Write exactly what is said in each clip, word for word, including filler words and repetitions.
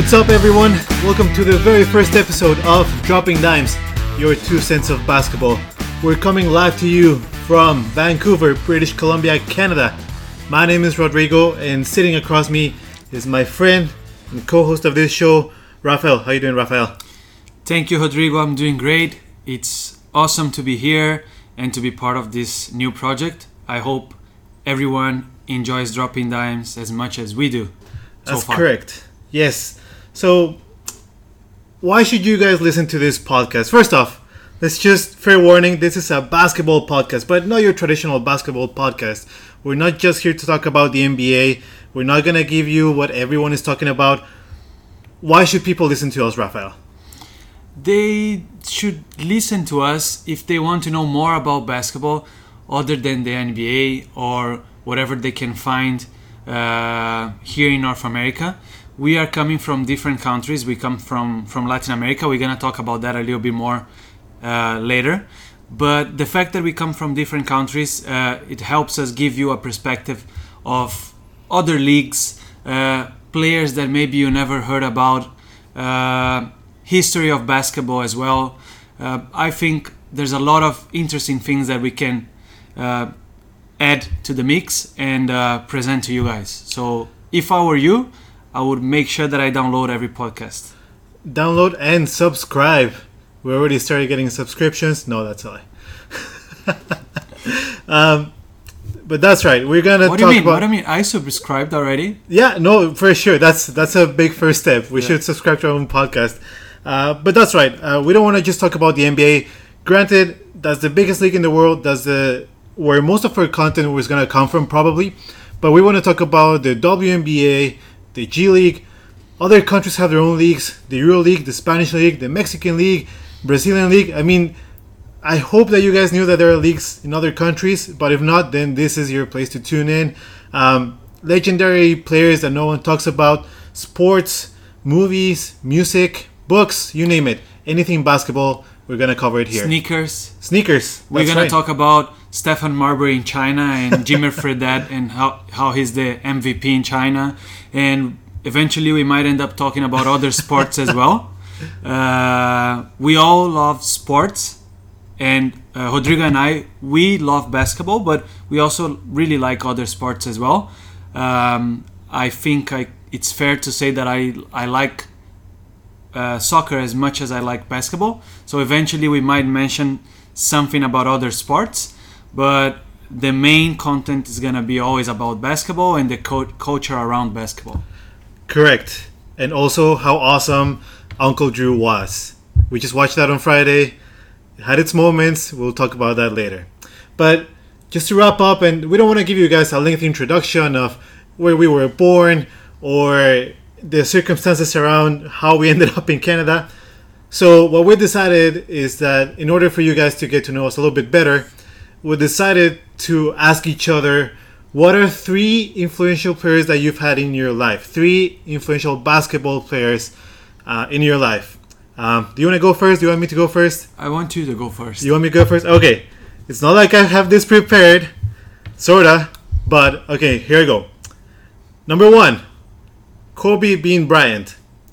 What's up, everyone? Welcome to the very first episode of Dropping Dimes, your two cents of basketball. We're coming live to you from Vancouver, British Columbia, Canada. My name is Rodrigo, and sitting across me is my friend and co-host of this show, Rafael. How you doing, Rafael? Thank you, Rodrigo. I'm doing great. It's awesome to be here and to be part of this new project. I hope everyone enjoys Dropping Dimes as much as we do. So That's far. correct. Yes. So, why should you guys listen to this podcast? First off, let's just, fair warning, this is a basketball podcast, but not your traditional basketball podcast. We're not just here to talk about the N B A. We're not going to give you what everyone is talking about. Why should people listen to us, Rafael? They should listen to us if they want to know more about basketball other than the N B A or whatever they can find uh, here in North America. We are coming from different countries. We come from, from Latin America. We're going to talk about that a little bit more uh, later. But the fact that we come from different countries, uh, it helps us give you a perspective of other leagues, uh, players that maybe you never heard about, uh, history of basketball as well. Uh, I think there's a lot of interesting things that we can uh, add to the mix and uh, present to you guys. So if I were you, I would make sure that I download every podcast. Download and subscribe. We already started getting subscriptions. No, that's a lie. um, but that's right. We're gonna what talk do you mean? about. What do you mean? I subscribed already. Yeah, no, for sure. That's that's a big first step. We yeah. should subscribe to our own podcast. Uh, but that's right. Uh, we don't want to just talk about the N B A. Granted, that's the biggest league in the world. That's the where most of our content was gonna come from, probably. But we want to talk about the W N B A. The G League. Other countries have their own leagues. The Euro League, the Spanish League, the Mexican League, Brazilian League. I mean, I hope that you guys knew that there are leagues in other countries, but if not, then this is your place to tune in. Um, legendary players that no one talks about, sports, movies, music, books, you name it. Anything basketball, we're going to cover it here. Sneakers. Sneakers. We're going right. to talk about Stephen Marbury in China and Jimmy Fredette and how, how he's the M V P in China. And eventually we might end up talking about other sports as well. Uh, we all love sports. And uh, Rodrigo and I, we love basketball, but we also really like other sports as well. Um, I think I, it's fair to say that I, I like uh, soccer as much as I like basketball. So eventually we might mention something about other sports. But the main content is going to be always about basketball and the co- culture around basketball. Correct. And also how awesome Uncle Drew was. We just watched that on Friday. It had its moments. We'll talk about that later. But just to wrap up, and we don't want to give you guys a lengthy introduction of where we were born or the circumstances around how we ended up in Canada. So what we decided is that in order for you guys to get to know us a little bit better, we decided to ask each other, what are three influential players that you've had in your life? Three influential basketball players uh, in your life. Um, do you want to go first? Do you want me to go first? I want you to go first. You want me to go first? Okay. It's not like I have this prepared. Sorta. But, okay, here I go. Number one, Kobe Bean Bryant.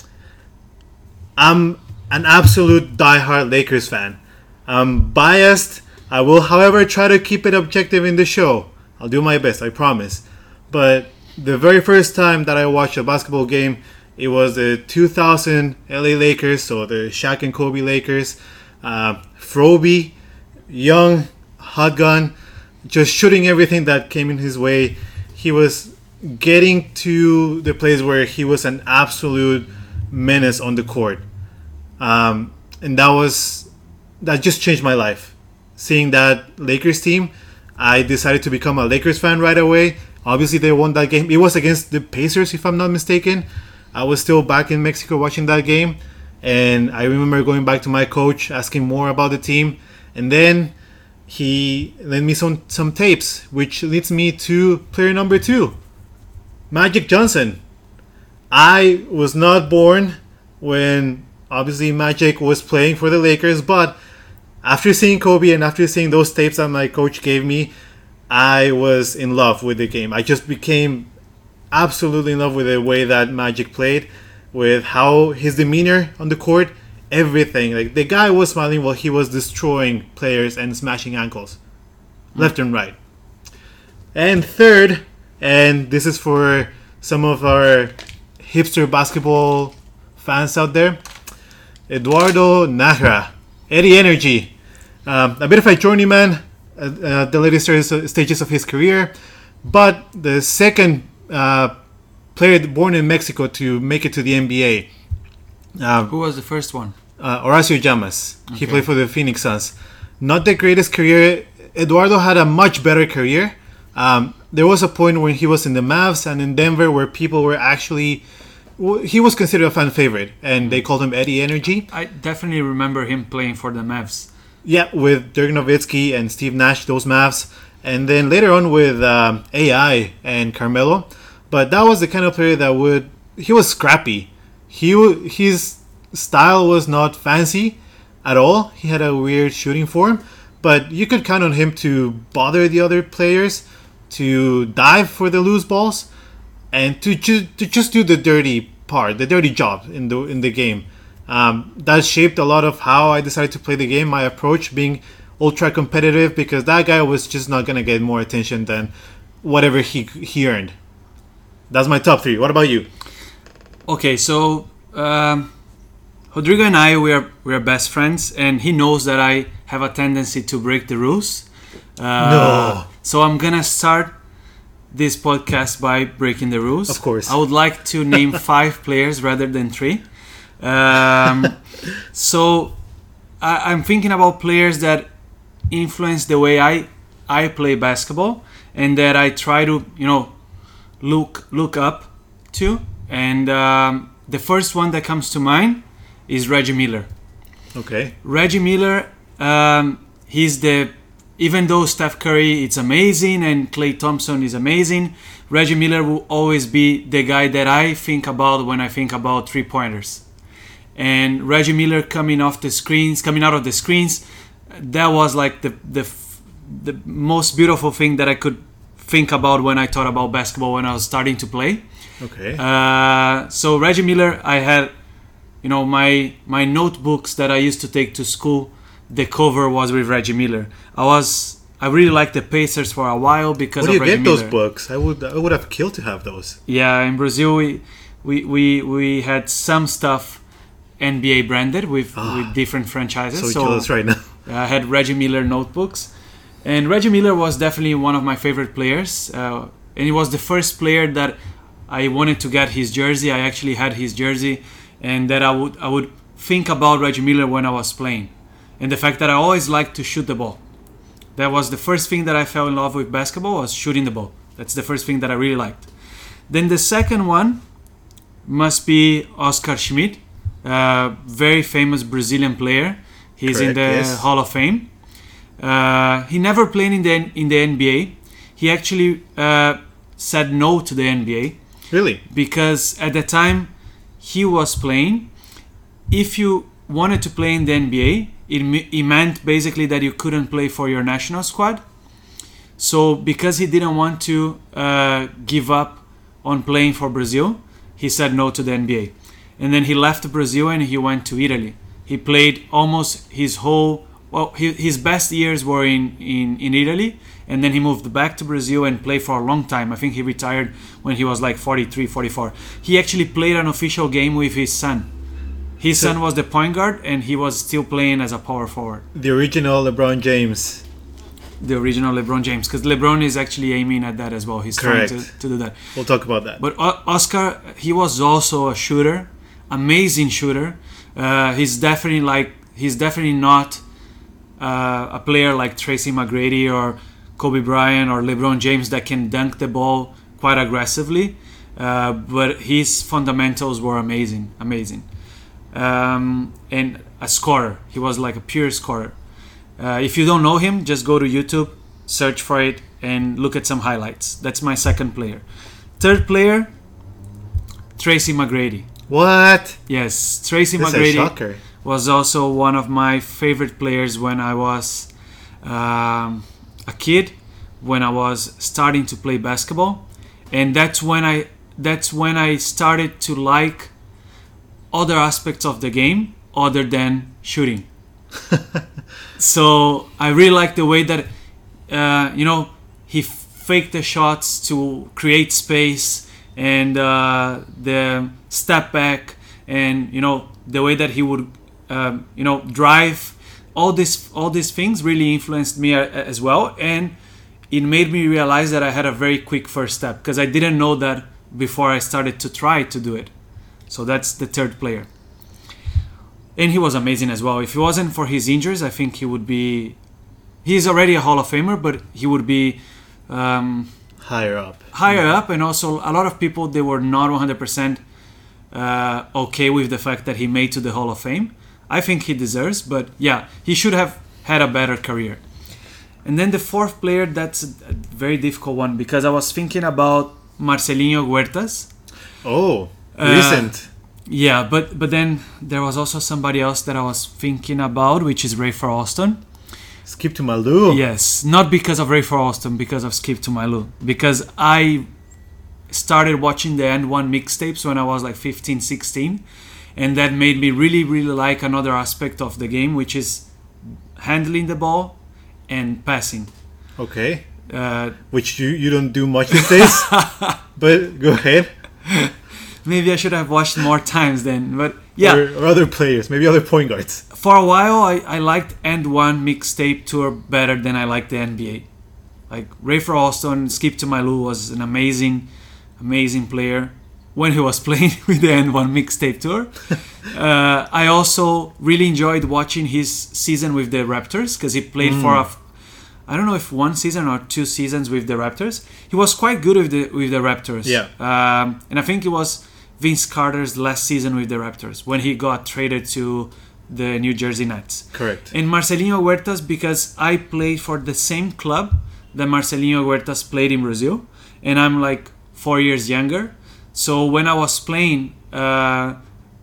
I'm an absolute diehard Lakers fan. I'm biased. I will, however, try to keep it objective in the show. I'll do my best, I promise. But the very first time that I watched a basketball game, it was the two thousand L A Lakers, so the Shaq and Kobe Lakers. Uh, Froby, young, hot gun, just shooting everything that came in his way. He was getting to the place where he was an absolute menace on the court. Um, and that was, that just changed my life. Seeing that Lakers team, I decided to become a Lakers fan right away. Obviously, they won that game. It was against the Pacers, if I'm not mistaken. I was still back in Mexico watching that game. And I remember going back to my coach, asking more about the team. And then he lent me some, some tapes, which leads me to player number two, Magic Johnson. I was not born when, obviously, Magic was playing for the Lakers, but after seeing Kobe and after seeing those tapes that my coach gave me, I was in love with the game. I just became absolutely in love with the way that Magic played. with how his demeanor on the court, everything. Like the guy was smiling while he was destroying players and smashing ankles, mm. left and right. And third, and this is for some of our hipster basketball fans out there, Eduardo Nájera, Eddie Energy, um, a bit of a journeyman at uh, the later stages of his career, but the second uh, player born in Mexico to make it to the N B A. Uh, Who was the first one? Uh, Horacio Llamas. Okay. He played for the Phoenix Suns. Not the greatest career. Eduardo had a much better career. Um, there was a point when he was in the Mavs and in Denver where people were actually... Well, he was considered a fan favorite, and they called him Eddie Energy. I definitely remember him playing for the Mavs. Yeah, with Dirk Nowitzki and Steve Nash, those Mavs. And then later on with um, A I and Carmelo. But that was the kind of player that would... He was scrappy. He His style was not fancy at all. He had a weird shooting form. But you could count on him to bother the other players, to dive for the loose balls, and to, ju- to just do the dirty part, the dirty job in the in the game. Um, that shaped a lot of how I decided to play the game, my approach being ultra competitive, because that guy was just not going to get more attention than whatever he he earned. That's my top three. What about you? Okay, so um, Rodrigo and I, we are we are best friends, and he knows that I have a tendency to break the rules. Uh, no. So I'm gonna start this podcast by breaking the rules. Of course. I would like to name five players rather than three. Um, so I, I'm thinking about players that influence the way I I play basketball, and that I try to you know look look up to. And um, the first one that comes to mind is Reggie Miller. Okay. Reggie Miller, um, he's the even though Steph Curry is amazing and Klay Thompson is amazing, Reggie Miller will always be the guy that I think about when I think about three-pointers. And Reggie Miller coming off the screens, coming out of the screens, that was like the the the most beautiful thing that I could think about when I thought about basketball when I was starting to play. Okay. Uh, so Reggie Miller, I had, you know, my my notebooks that I used to take to school. The cover was with Reggie Miller. I was I really liked the Pacers for a while because of Reggie Miller. Where do you get Miller. those books? I would I would have killed to have those. Yeah, in Brazil we we we, we had some stuff N B A branded with, ah, with different franchises. So, so jealous right now. I had Reggie Miller notebooks, and Reggie Miller was definitely one of my favorite players. Uh, and he was the first player that I wanted to get his jersey. I actually had his jersey, and that I would I would think about Reggie Miller when I was playing. And the fact that I always liked to shoot the ball. That was the first thing that I fell in love with basketball, was shooting the ball. That's the first thing that I really liked. Then the second one must be Oscar Schmidt, uh, very famous Brazilian player. He's Correct, in the yes. Hall of Fame. Uh, he never played in the in the N B A. He actually uh, said no to the N B A. Really? Because at the time he was playing, if you wanted to play in the N B A, It, it meant basically that you couldn't play for your national squad. So because he didn't want to uh, give up on playing for Brazil, he said no to the N B A. And then he left Brazil and he went to Italy. He played almost his whole, well, his, his best years were in, in, in Italy. And then he moved back to Brazil and played for a long time. I think he retired when he was like forty-three, forty-four. He actually played an official game with his son. His so, son was the point guard, and he was still playing as a power forward. The original LeBron James. The original LeBron James, because LeBron is actually aiming at that as well. He's Correct. trying to, to do that. We'll talk about that. But o- Oscar, he was also a shooter, amazing shooter. Uh, he's definitely like he's definitely not uh, a player like Tracy McGrady or Kobe Bryant or LeBron James that can dunk the ball quite aggressively. Uh, but his fundamentals were amazing, amazing. Um, and a scorer. He was like a pure scorer. Uh, if you don't know him, just go to YouTube, search for it, and look at some highlights. That's my second player. Third player, Tracy McGrady. What? Yes, Tracy This McGrady is a shocker. was also one of my favorite players when I was um, a kid, when I was starting to play basketball, and that's when I that's when I started to like other aspects of the game other than shooting. So I really like the way that uh, you know he faked the shots to create space, and uh, the step back, and you know the way that he would um, you know drive. All this all these things really influenced me as well, and it made me realize that I had a very quick first step, because I didn't know that before I started to try to do it. So that's the third player. And he was amazing as well. If it wasn't for his injuries, I think he would be... He's already a Hall of Famer, but he would be... Um, higher up. Higher up, and also a lot of people, they were not one hundred percent uh, okay with the fact that he made to the Hall of Fame. I think he deserves, but yeah, he should have had a better career. And then the fourth player, that's a very difficult one, because I was thinking about Marcelinho Huertas. Oh, Uh, recent. Yeah, but but then there was also somebody else that I was thinking about, which is Rafer Alston. Skip to Malou. Yes, not because of Rafer Alston, because of Skip to Malou. Because I started watching the End One mixtapes when I was like fifteen, sixteen, and that made me really, really like another aspect of the game, which is handling the ball and passing. Okay. Uh, Which you, you don't do much these days. But go ahead. Maybe I should have watched more times then, but yeah. Or, or other players, maybe other point guards. For a while, I, I liked End One mixtape tour better than I liked the N B A. Like Rafer Alston, Skip to Malou was an amazing, amazing player when he was playing with the End One mixtape tour. uh, I also really enjoyed watching his season with the Raptors, because he played mm. for a, I don't know if one season or two seasons with the Raptors. He was quite good with the with the Raptors. Yeah. Um, and I think it was Vince Carter's last season with the Raptors when he got traded to the New Jersey Nets. Correct. And Marcelinho Huertas, because I played for the same club that Marcelinho Huertas played in Brazil, and I'm like four years younger. So when I was playing uh,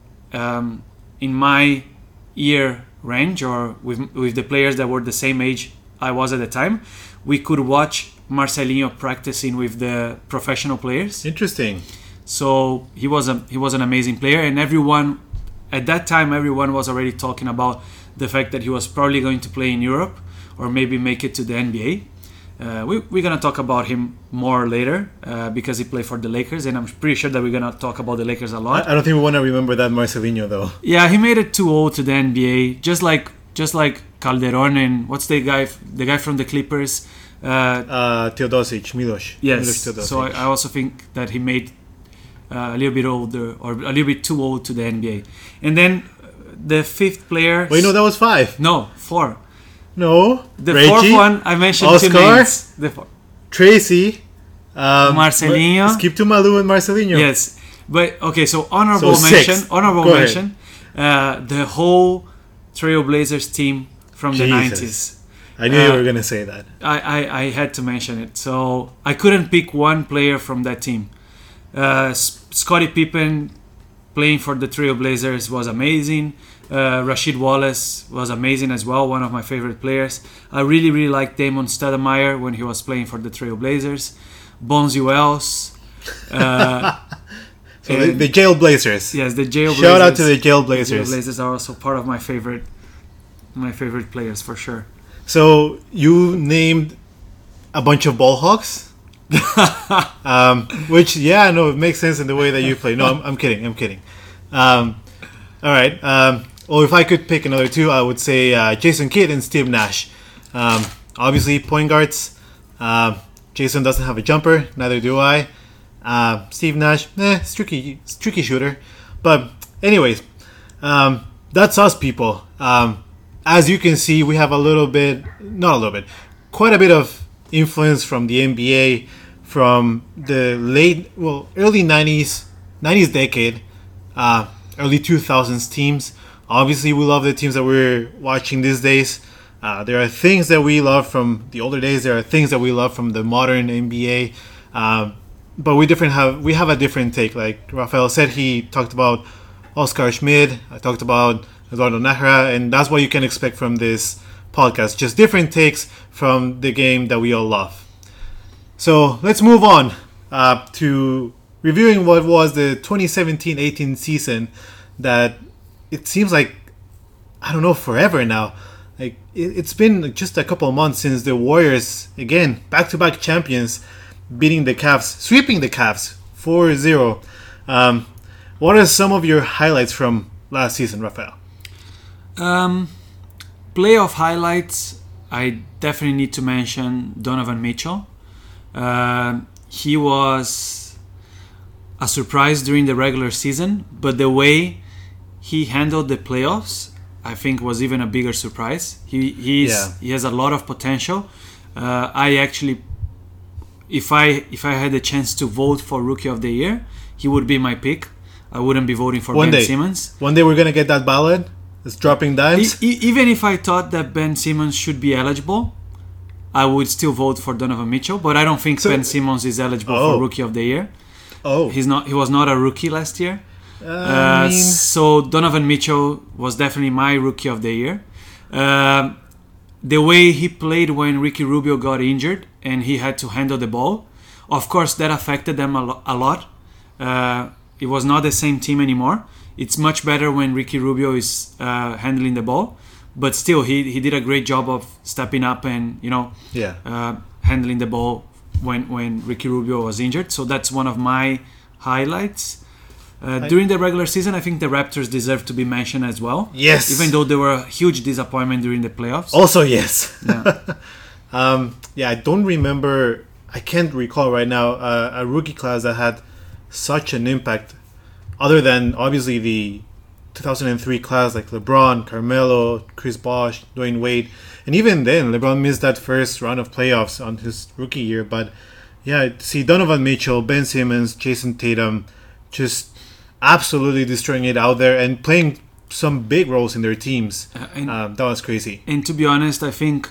um, in my year range, or with with the players that were the same age I was at the time, we could watch Marcelinho practicing with the professional players. Interesting. So he was a he was an amazing player, and everyone at that time everyone was already talking about the fact that he was probably going to play in Europe or maybe make it to the N B A. Uh, we, we're gonna talk about him more later uh, because he played for the Lakers, and I'm pretty sure that we're gonna talk about the Lakers a lot. I, I don't think we want to remember that Marcelinho though. Yeah, he made it too old to the N B A, just like just like Calderon and what's the guy the guy from the Clippers. Uh, uh, Teodosic, Milos. Yes. Milos Teodosic. So I, I also think that he made uh, a little bit older or a little bit too old to the N B A. And then the fifth player. Wait, no, that was five. No, four. No. The Reggie, fourth one I mentioned Oscar, two names. The four. Tracy, um, Marcelinho. Skip to Malou and Marcelinho. Yes, but okay. So honorable So mention. six. Honorable Go mention. Uh, the whole Trailblazers team from the Jesus. nineties. I knew Uh, you were gonna say that. I, I, I had to mention it. So I couldn't pick one player from that team. Uh, S- Scottie Pippen playing for the Trailblazers was amazing. Uh, Rasheed Wallace was amazing as well, one of my favorite players. I really, really liked Damon Stoudemire when he was playing for the Trailblazers. Bonzi Wells. Uh, So the, the Jailblazers. yes, the Jailblazers. Shout out to the Jailblazers. The Jailblazers are also part of my favorite, my favorite players for sure. So you named a bunch of ball hawks, um, which yeah, no, it makes sense in the way that you play. No, I'm, I'm kidding. I'm kidding. Um, all right. Um, well, if I could pick another two, I would say uh, Jason Kidd and Steve Nash. Um, obviously, point guards. Um, Jason doesn't have a jumper. Neither do I. Uh, Steve Nash, eh, it's tricky, it's tricky shooter. But anyways, um, that's us, people. Um, as you can see, we have a little bit, not a little bit, quite a bit of influence from the N B A, from the late, well, early nineties, nineties decade, uh, early two thousands teams. Obviously, we love the teams that we're watching these days. Uh, there are things that we love from the older days. There are things that we love from the modern N B A. Um, but we different have we have a different take. Like Rafael said, he talked about Oscar Schmidt. I talked about Eduardo Nájera, and that's what you can expect from this podcast. Just different takes from the game that we all love. So let's move on uh, to reviewing what was the twenty seventeen eighteen season. that it seems like, I don't know, forever now. Like it, it's been just a couple of months since the Warriors, again, back-to-back champions, beating the Cavs, sweeping the Cavs four zero. Um, what are some of your highlights from last season, Rafael? Um, playoff highlights, I definitely need to mention Donovan Mitchell. Uh, he was a surprise during the regular season, but the way he handled the playoffs, I think, was even a bigger surprise. He he's, Yeah. he has a lot of potential. Uh, I actually, if I if I had a chance to vote for Rookie of the Year, he would be my pick. I wouldn't be voting for One Ben day. Simmons. One day we're gonna get that ballot. It's dropping dimes. E- e- even if I thought that Ben Simmons should be eligible, I would still vote for Donovan Mitchell. But I don't think So- Ben Simmons is eligible Oh. for Rookie of the Year. Oh, He's not. He was not a rookie last year. uh, Uh, I mean, so Donovan Mitchell was definitely my Rookie of the Year. Um, the way he played when Ricky Rubio got injured and he had to handle the ball, of course, that affected them a, lo- a lot. Uh, it was not the same team anymore. It's much better when Ricky Rubio is uh, handling the ball, but still, he, he did a great job of stepping up and you know yeah. uh, handling the ball when when Ricky Rubio was injured. So that's one of my highlights. Uh, I- during the regular season, I think the Raptors deserve to be mentioned as well. Yes. Even though they were a huge disappointment during the playoffs. Also, yes. Yeah. um, yeah, I don't remember. I can't recall right now uh, a rookie class that had such an impact, other than obviously the two thousand three class like LeBron, Carmelo, Chris Bosh, Dwayne Wade, and even then LeBron missed that first round of playoffs on his rookie year. But yeah, to see Donovan Mitchell, Ben Simmons, Jason Tatum, just absolutely destroying it out there and playing some big roles in their teams. Uh, and, Um, that was crazy. and to be honest, I think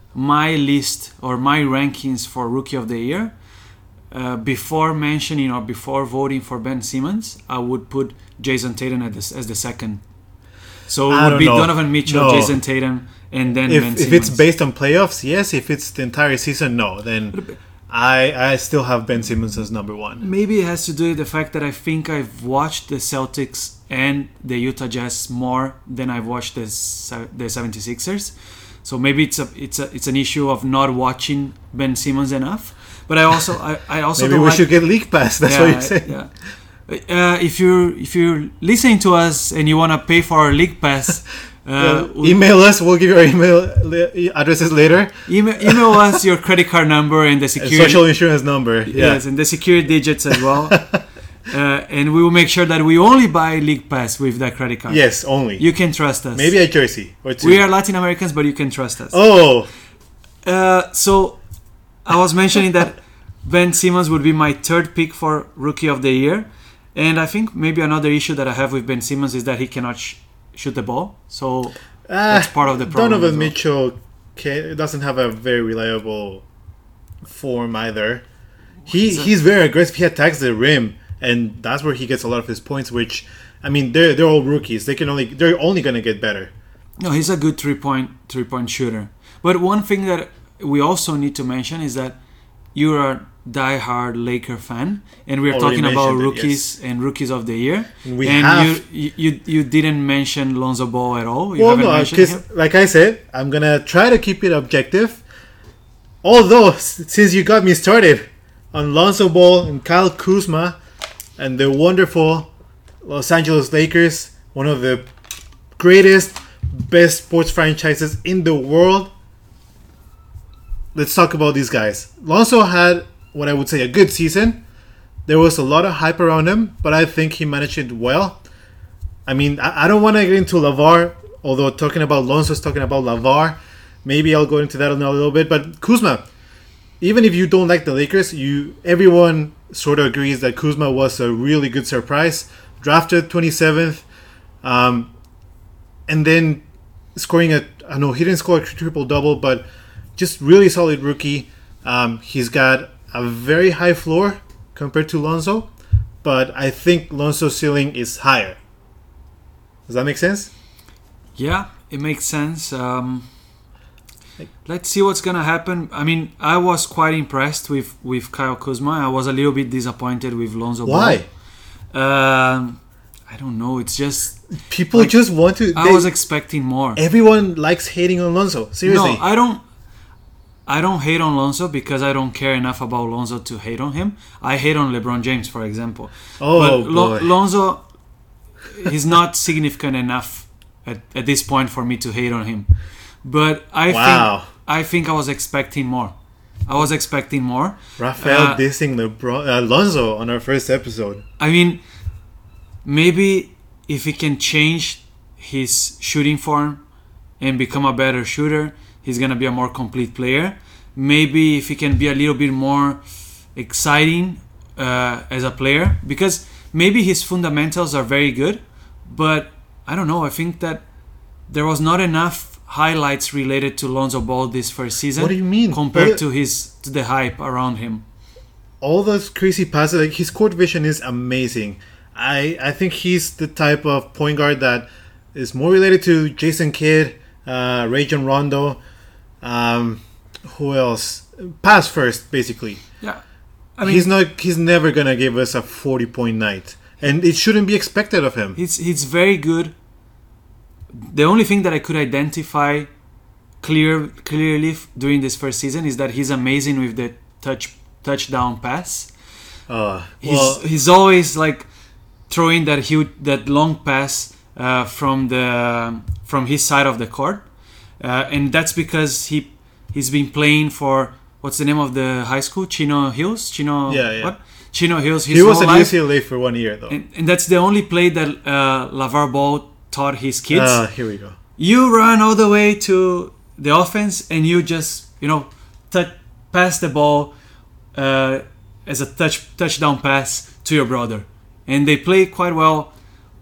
my list or my rankings for Rookie of the Year, uh, before mentioning or before voting for Ben Simmons, I would put Jason Tatum as the, as the second. So it I would don't be know. Donovan Mitchell, No. Jason Tatum, and then If, Ben if Simmons. it's based on playoffs, yes. If it's the entire season, no. Then I I still have Ben Simmons as number one. Maybe it has to do with the fact that I think I've watched the Celtics and the Utah Jazz more than I've watched the se- the seventy-sixers. So maybe it's a it's a it's an issue of not watching Ben Simmons enough. But I also I, I also Maybe don't we like, should get League Pass. That's yeah, what you're saying. Yeah. Uh, if you're if you're listening to us and you want to pay for our League Pass, uh, Uh, we- email us. We'll give you our email li- addresses later. email, email us your credit card number and the And security social insurance number. Yeah. yes, and the security digits as well. uh, and we will make sure that we only buy League Pass with that credit card. Yes, only. You can trust us. Maybe a jersey or two. We are Latin Americans, but you can trust us. Oh, Uh, so I was mentioning that Ben Simmons would be my third pick for Rookie of the Year. And I think maybe another issue that I have with Ben Simmons is that he cannot sh- shoot the ball. So that's Ah, part of the problem. Donovan as well. Mitchell ca doesn't have a very reliable form either. He He's a- he's very aggressive. He attacks the rim, and that's where he gets a lot of his points. Which, I mean, they're they're all rookies. They can only they're only gonna get better. No, he's a good three point three point shooter. But one thing that we also need to mention is that you're a diehard Laker fan, and we're Already talking about mentioned it, rookies and rookies of the year. We and have- you, you you didn't mention Lonzo Ball at all. You Well, haven't no, mentioned because him. like I said, I'm gonna try to keep it objective. Although, s- since you got me started on Lonzo Ball and Kyle Kuzma and the wonderful Los Angeles Lakers, one of the greatest, best sports franchises in the world. Let's talk about these guys. Lonzo had what I would say a good season. There was a lot of hype around him, but I think he managed it well. I mean, I, I don't want to get into LeVar, although talking about Lonzo's talking about LeVar. Maybe I'll go into that in a little bit. But Kuzma, even if you don't like the Lakers, you everyone sort of agrees that Kuzma was a really good surprise. Drafted twenty-seventh, um, and then scoring a I know he didn't score a triple double, but just really solid rookie. Um, he's got a very high floor compared to Lonzo, but I think Lonzo's ceiling is higher. Does that make sense? Yeah, it makes sense. Um, let's see what's gonna happen. I mean, I was quite impressed with, with Kyle Kuzma. I was a little bit disappointed with Lonzo Why? Ball. Um, I don't know. It's just People like, just want to. I they- was expecting more. everyone likes hating on Lonzo. Seriously. No, I don't. I don't hate on Lonzo because I don't care enough about Lonzo to hate on him. I hate on LeBron James, for example. oh but Lo- boy. Lonzo, he's not significant enough at, at this point for me to hate on him. But I Wow. think I think I was expecting more. I was expecting more. Raphael uh, dissing LeBron, uh, Lonzo on our first episode. I mean, maybe if he can change his shooting form and become a better shooter, he's gonna be a more complete player. Maybe if he can be a little bit more exciting uh, as a player, because maybe his fundamentals are very good, but I don't know. I think that there was not enough highlights related to Lonzo Ball this first season. What do you mean? Compared What- to his to the hype around him. All those crazy passes, like his court vision is amazing. I I think he's the type of point guard that is more related to Jason Kidd, uh, Rajon Rondo, um, who else? Pass first, basically. Yeah, I mean, he's not. He's never gonna give us a forty point night, and it shouldn't be expected of him. He's he's very good. The only thing that I could identify clear clearly f- during this first season is that he's amazing with the touch touchdown pass. Uh, He's well, he's always like throwing that huge that long pass uh, from the from his side of the court, uh, and that's because he he's been playing for what's the name of the high school? Chino Hills. Chino Yeah, yeah. what? Chino Hills. His he was whole at life. U C L A for one year, though. And, and that's the only play that uh, LeVar Ball taught his kids. Uh, here we go. You run all the way to the offense and you just, you know, t- pass the ball uh, as a touch touchdown pass to your brother. And they play quite well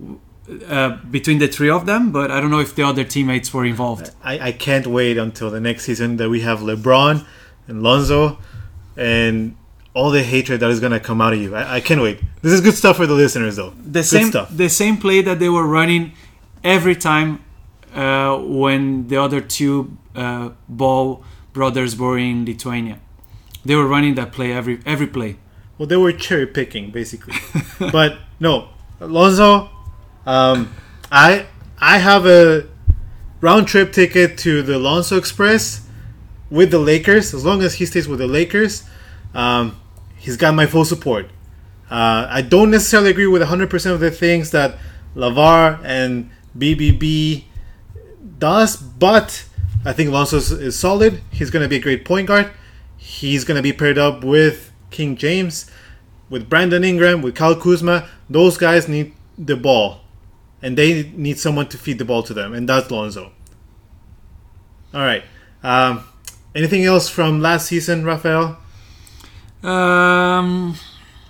uh, between the three of them, but I don't know if the other teammates were involved. I, I can't wait until the next season that we have LeBron and Lonzo and all the hatred that is going to come out of you. I, I can't wait. This is good stuff for the listeners, though. The good same stuff. the same play that they were running every time uh, when the other two uh, Ball brothers were in Lithuania. They were running that play every every play. Well, they were cherry picking, basically. But no, Lonzo, um, I I have a round trip ticket to the Lonzo Express with the Lakers. As long as he stays with the Lakers, um, he's got my full support. Uh, I don't necessarily agree with one hundred percent of the things that LeVar and B B B does, but I think Lonzo is, is solid. He's going to be a great point guard. He's going to be paired up with King James, with Brandon Ingram, with Kyle Kuzma. Those guys need the ball, and they need someone to feed the ball to them, and that's Lonzo. All right. Um, anything else from last season, Raphael? Um.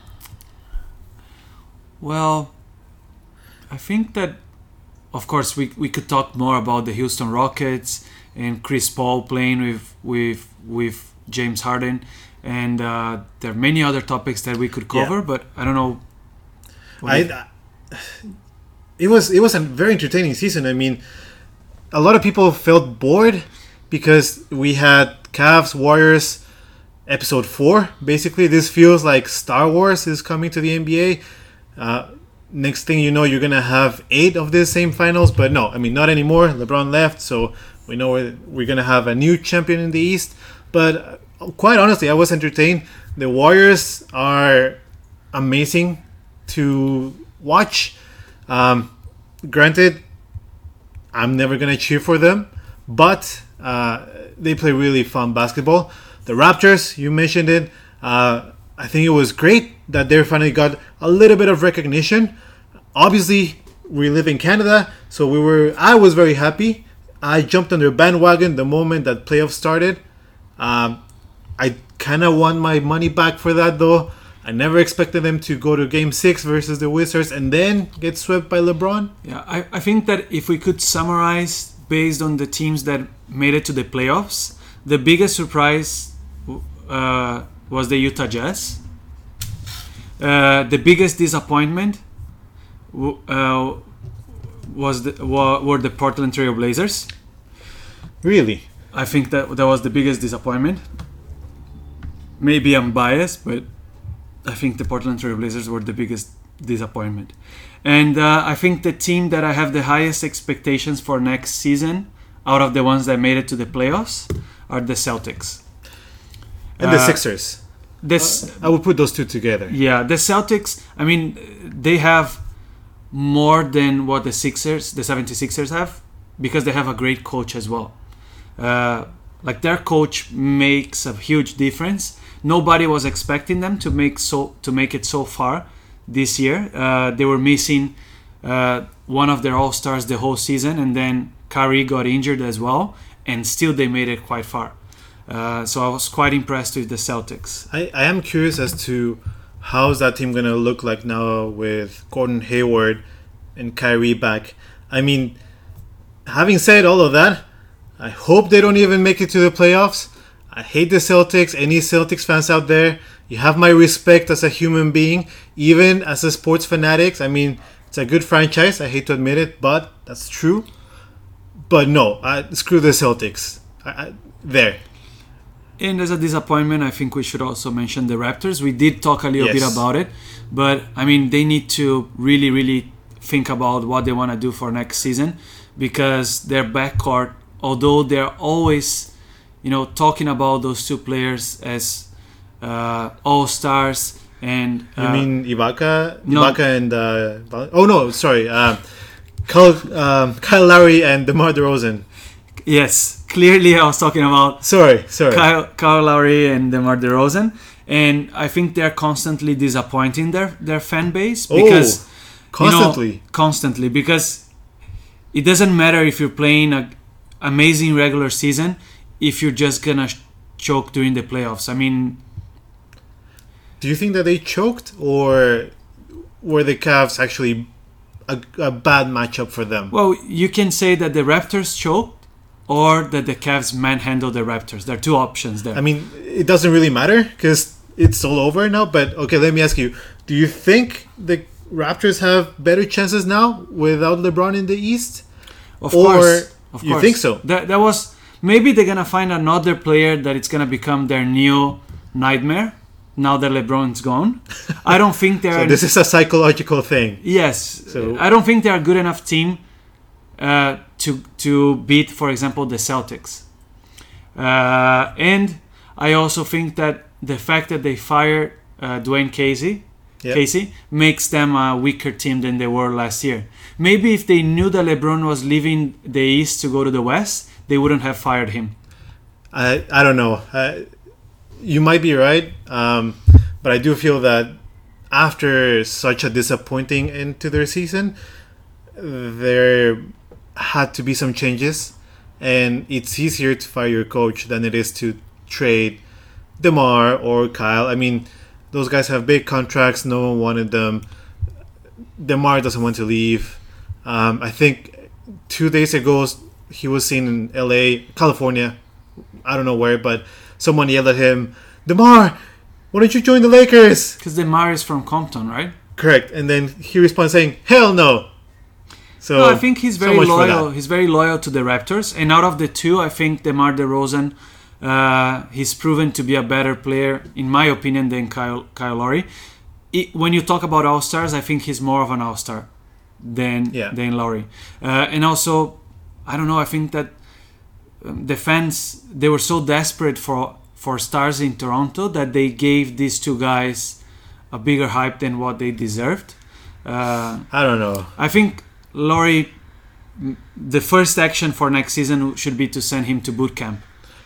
Well, I think that, of course, we we could talk more about the Houston Rockets and Chris Paul playing with with with James Harden, and uh, there are many other topics that we could cover. Yeah. But I don't know. What do you- I, it was it was a very entertaining season. I mean, a lot of people felt bored because we had Cavs Warriors episode four. Basically, this feels like Star Wars is coming to the N B A. Uh, next thing you know, you're gonna have eight of the same finals, but no, I mean not anymore. LeBron left, so we know we're, we're gonna have a new champion in the East. But uh, quite honestly, I was entertained. The Warriors are amazing to watch. Um, granted, I'm never gonna cheer for them, but uh, they play really fun basketball. The Raptors, you mentioned it. Uh, I think it was great that they finally got a little bit of recognition. Obviously, we live in Canada, so we were. I was very happy. I jumped on their bandwagon the moment that playoffs started. Um, I kind of want my money back for that, though. I never expected them to go to Game Six versus the Wizards and then get swept by LeBron. Yeah, I, I think that if we could summarize based on the teams that made it to the playoffs, the biggest surprise uh, was the Utah Jazz. Uh, the biggest disappointment w- uh, was the, wa- were the Portland Trail Blazers. Really? I think that that was the biggest disappointment. Maybe I'm biased, but I think the Portland Trail Blazers were the biggest disappointment. And uh, I think the team that I have the highest expectations for next season, out of the ones that made it to the playoffs, are the Celtics. And the Uh, Sixers. This, I would put those two together. yeah, the Celtics, I mean, they have more than what the Sixers, the 76ers have, because they have a great coach as well. Uh, like their coach makes a huge difference. Nobody was expecting them to make so to make it so far this year. Uh, they were missing uh, one of their all-stars the whole season, and then Kyrie got injured as well, and still they made it quite far. Uh, so I was quite impressed with the Celtics. I, I am curious as to how's that team going to look like now with Gordon Hayward and Kyrie back. I mean, having said all of that, I hope they don't even make it to the playoffs. I hate the Celtics. Any Celtics fans out there, you have my respect as a human being, even as a sports fanatic. I mean, it's a good franchise. I hate to admit it, but that's true. But no, I, screw the Celtics. I, I, there. And as a disappointment, I think we should also mention the Raptors. We did talk a little Yes. bit about it, but I mean, they need to really, really think about what they want to do for next season, because their backcourt, although they're always, you know, talking about those two players as uh, all-stars and... You uh, mean Ibaka? no. Ibaka and... Uh, Val- oh, no, sorry. Uh, Kyle, um, Kyle Lowry and DeMar DeRozan. Yes, clearly I was talking about Sorry, sorry. Kyle, Kyle Lowry and DeMar DeRozan, and I think they're constantly disappointing their, their fan base because Oh, constantly. you know, constantly because it doesn't matter if you're playing an amazing regular season if you're just gonna sh- choke during the playoffs. I mean, Do you think that they choked, or were the Cavs actually a, a bad matchup for them? well, you can say that the Raptors choked or that the Cavs manhandled the Raptors. There are two options there. I mean, it doesn't really matter because it's all over now. But okay, let me ask you: do you think the Raptors have better chances now without LeBron in the East? Of Or course, of you course. think so? That that was maybe they're gonna find another player that it's gonna become their new nightmare now that LeBron's gone. I don't think they're. So this is a psychological thing. yes, So- I don't think they're a good enough team uh, to to beat, for example, the Celtics. Uh, and I also think that the fact that they fired uh, Dwayne Casey. Yeah. Casey makes them a weaker team than they were last year. Maybe if they knew that LeBron was leaving the East to go to the West, they wouldn't have fired him. I I don't know. Uh, you might be right, um, but I do feel that after such a disappointing end to their season, there had to be some changes, and it's easier to fire your coach than it is to trade DeMar or Kyle. I mean, those guys have big contracts. No one wanted them. DeMar doesn't want to leave. Um, I think two days ago he was seen in L A, California. I don't know where, but someone yelled at him, DeMar, why don't you join the Lakers? Because DeMar is from Compton, right? Correct. And then he responds saying, hell no. So No, I think he's so very much for loyal. that. He's very loyal to the Raptors. And out of the two, I think DeMar DeRozan, uh, he's proven to be a better player, in my opinion, than Kyle, Kyle Lowry. It, when you talk about All-Stars, I think he's more of an All-Star than, Yeah. than Lowry. Uh, and also, I don't know, I think that um, the fans, they were so desperate for, for stars in Toronto that they gave these two guys a bigger hype than what they deserved. Uh, I don't know. I think Laurie, the first action for next season should be to send him to boot camp,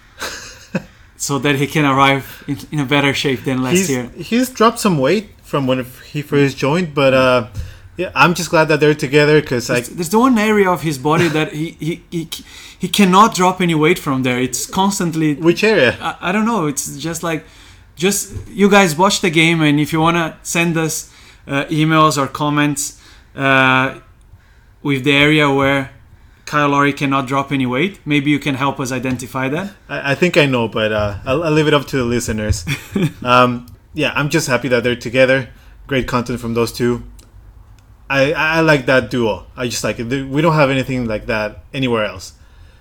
so that he can arrive in, in a better shape than last He's, year. he's dropped some weight from when he first joined, but uh, yeah, I'm just glad that they're together because like There's the one area of his body that he, he, he, he cannot drop any weight from there. It's constantly. which area? I, I don't know. It's just like, just you guys watch the game, and if you wanna send us uh, emails or comments uh, with the area where Kyle Lowry cannot drop any weight, maybe you can help us identify that. I, I think I know, but uh, I'll, I'll leave it up to the listeners. um, yeah, I'm just happy that they're together. Great content from those two. I, I like that duo. I just like it. We don't have anything like that anywhere else.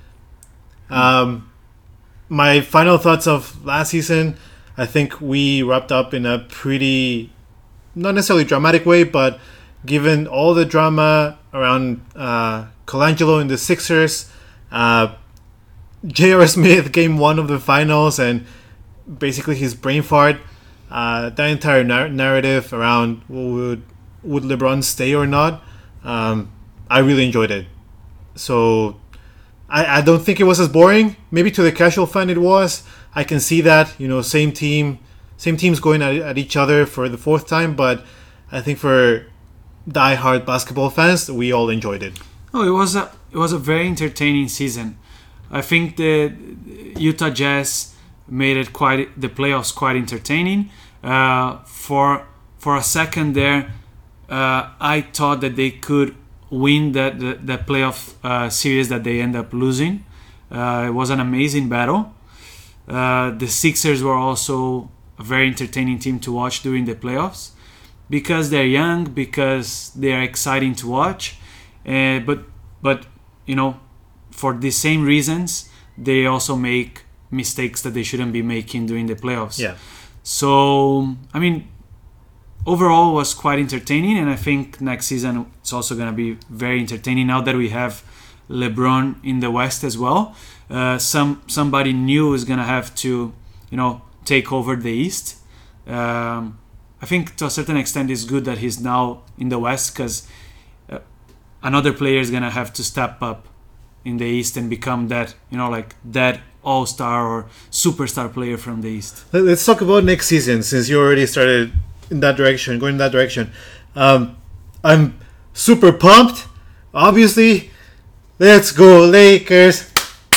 Um, my final thoughts of last season, I think we wrapped up in a pretty not necessarily dramatic way, but given all the drama around uh, Colangelo in the Sixers, uh, J R. Smith game one of the finals, and basically his brain fart, uh, that entire nar- narrative around would would LeBron stay or not, um, I really enjoyed it. So I, I don't think it was as boring. Maybe to the casual fan it was. I can see that, you know, same team, same teams going at, at each other for the fourth time, but I think for die-hard basketball fans, we all enjoyed it. Oh, it was a it was a very entertaining season. I think the Utah Jazz made it quite the playoffs quite entertaining. Uh, for for a second there, uh, I thought that they could win that the, the playoff uh, series that they end up losing. Uh, it was an amazing battle. Uh, the Sixers were also a very entertaining team to watch during the playoffs because they're young, because they are exciting to watch. Uh, but but you know, for the same reasons, they also make mistakes that they shouldn't be making during the playoffs. Yeah. So I mean, overall, it was quite entertaining, and I think next season it's also going to be very entertaining now that we have LeBron in the West as well. Uh, some somebody new is going to have to, you know, take over the East. Um, I think to a certain extent it's good that he's now in the West because uh, another player is going to have to step up in the East and become that, you know, like that all-star or superstar player from the East. Let's talk about next season since you already started in that direction, going in that direction. Um, I'm super pumped. Obviously, let's go Lakers.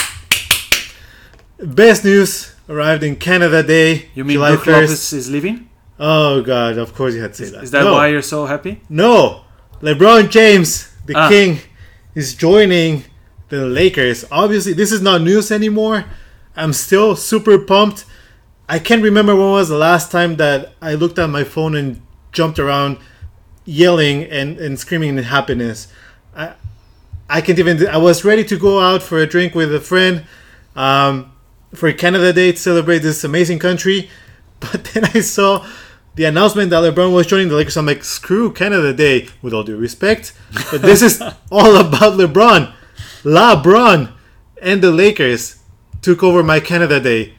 Best news arrived in Canada Day. You mean July Brook first. Lopez is leaving? Oh God! Of course you had to say Is, that. is that no. why you're so happy? No, LeBron James, the Ah. king, is joining the Lakers. Obviously, this is not news anymore. I'm still super pumped. I can't remember when was the last time that I looked at my phone and jumped around yelling and, and screaming in happiness. I I can't even... I was ready to go out for a drink with a friend um, for Canada Day to celebrate this amazing country. But then I saw the announcement that LeBron was joining the Lakers. I'm like, screw Canada Day, with all due respect. But this is all about LeBron. LeBron and the Lakers took over my Canada Day.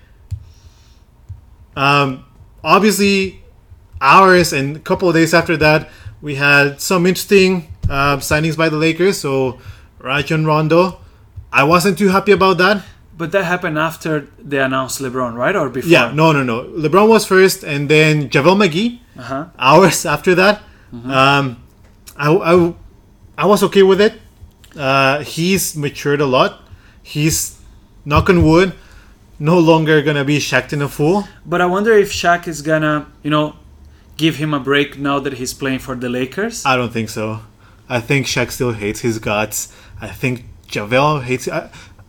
Um, obviously, hours and a couple of days after that, we had some interesting uh, signings by the Lakers. So, Rajon Rondo, I wasn't too happy about that. But that happened after they announced LeBron, right? Or before? Yeah, no, no, no. LeBron was first, and then JaVale McGee, Uh-huh. hours after that. Mm-hmm. Um, I, I, I was okay with it. Uh, he's matured a lot. He's, knock on wood, no longer going to be Shaqtin' a fool. But I wonder if Shaq is gonna, you know, give him a break now that he's playing for the Lakers. I don't think so. I think Shaq still hates his guts. I think JaVale hates... I,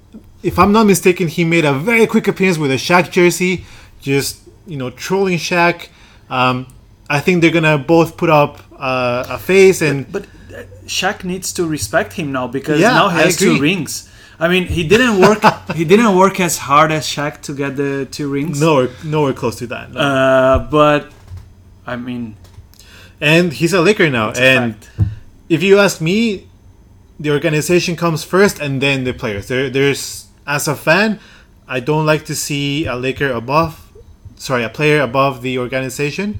if I'm not mistaken, he made a very quick appearance with a Shaq jersey, just, you know, trolling Shaq. Um, I think they're going to both put up uh, a face and... But, but uh, Shaq needs to respect him now because Yeah, now he I has two agree. rings. I mean, he didn't work. he didn't work as hard as Shaq to get the two rings. Nowhere, nowhere close to that. No. Uh, but I mean, And he's a Laker now. it's a And fact. if you ask me, the organization comes first and then the players. There, there's, as a fan, I don't like to see a Laker above, sorry, a player above the organization.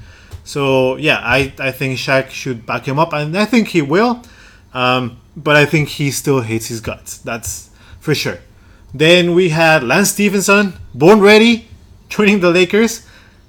So yeah, I, I think Shaq should back him up, and I think he will. Um, but I think he still hates his guts. That's for sure. Then we had Lance Stevenson, born ready, joining the Lakers.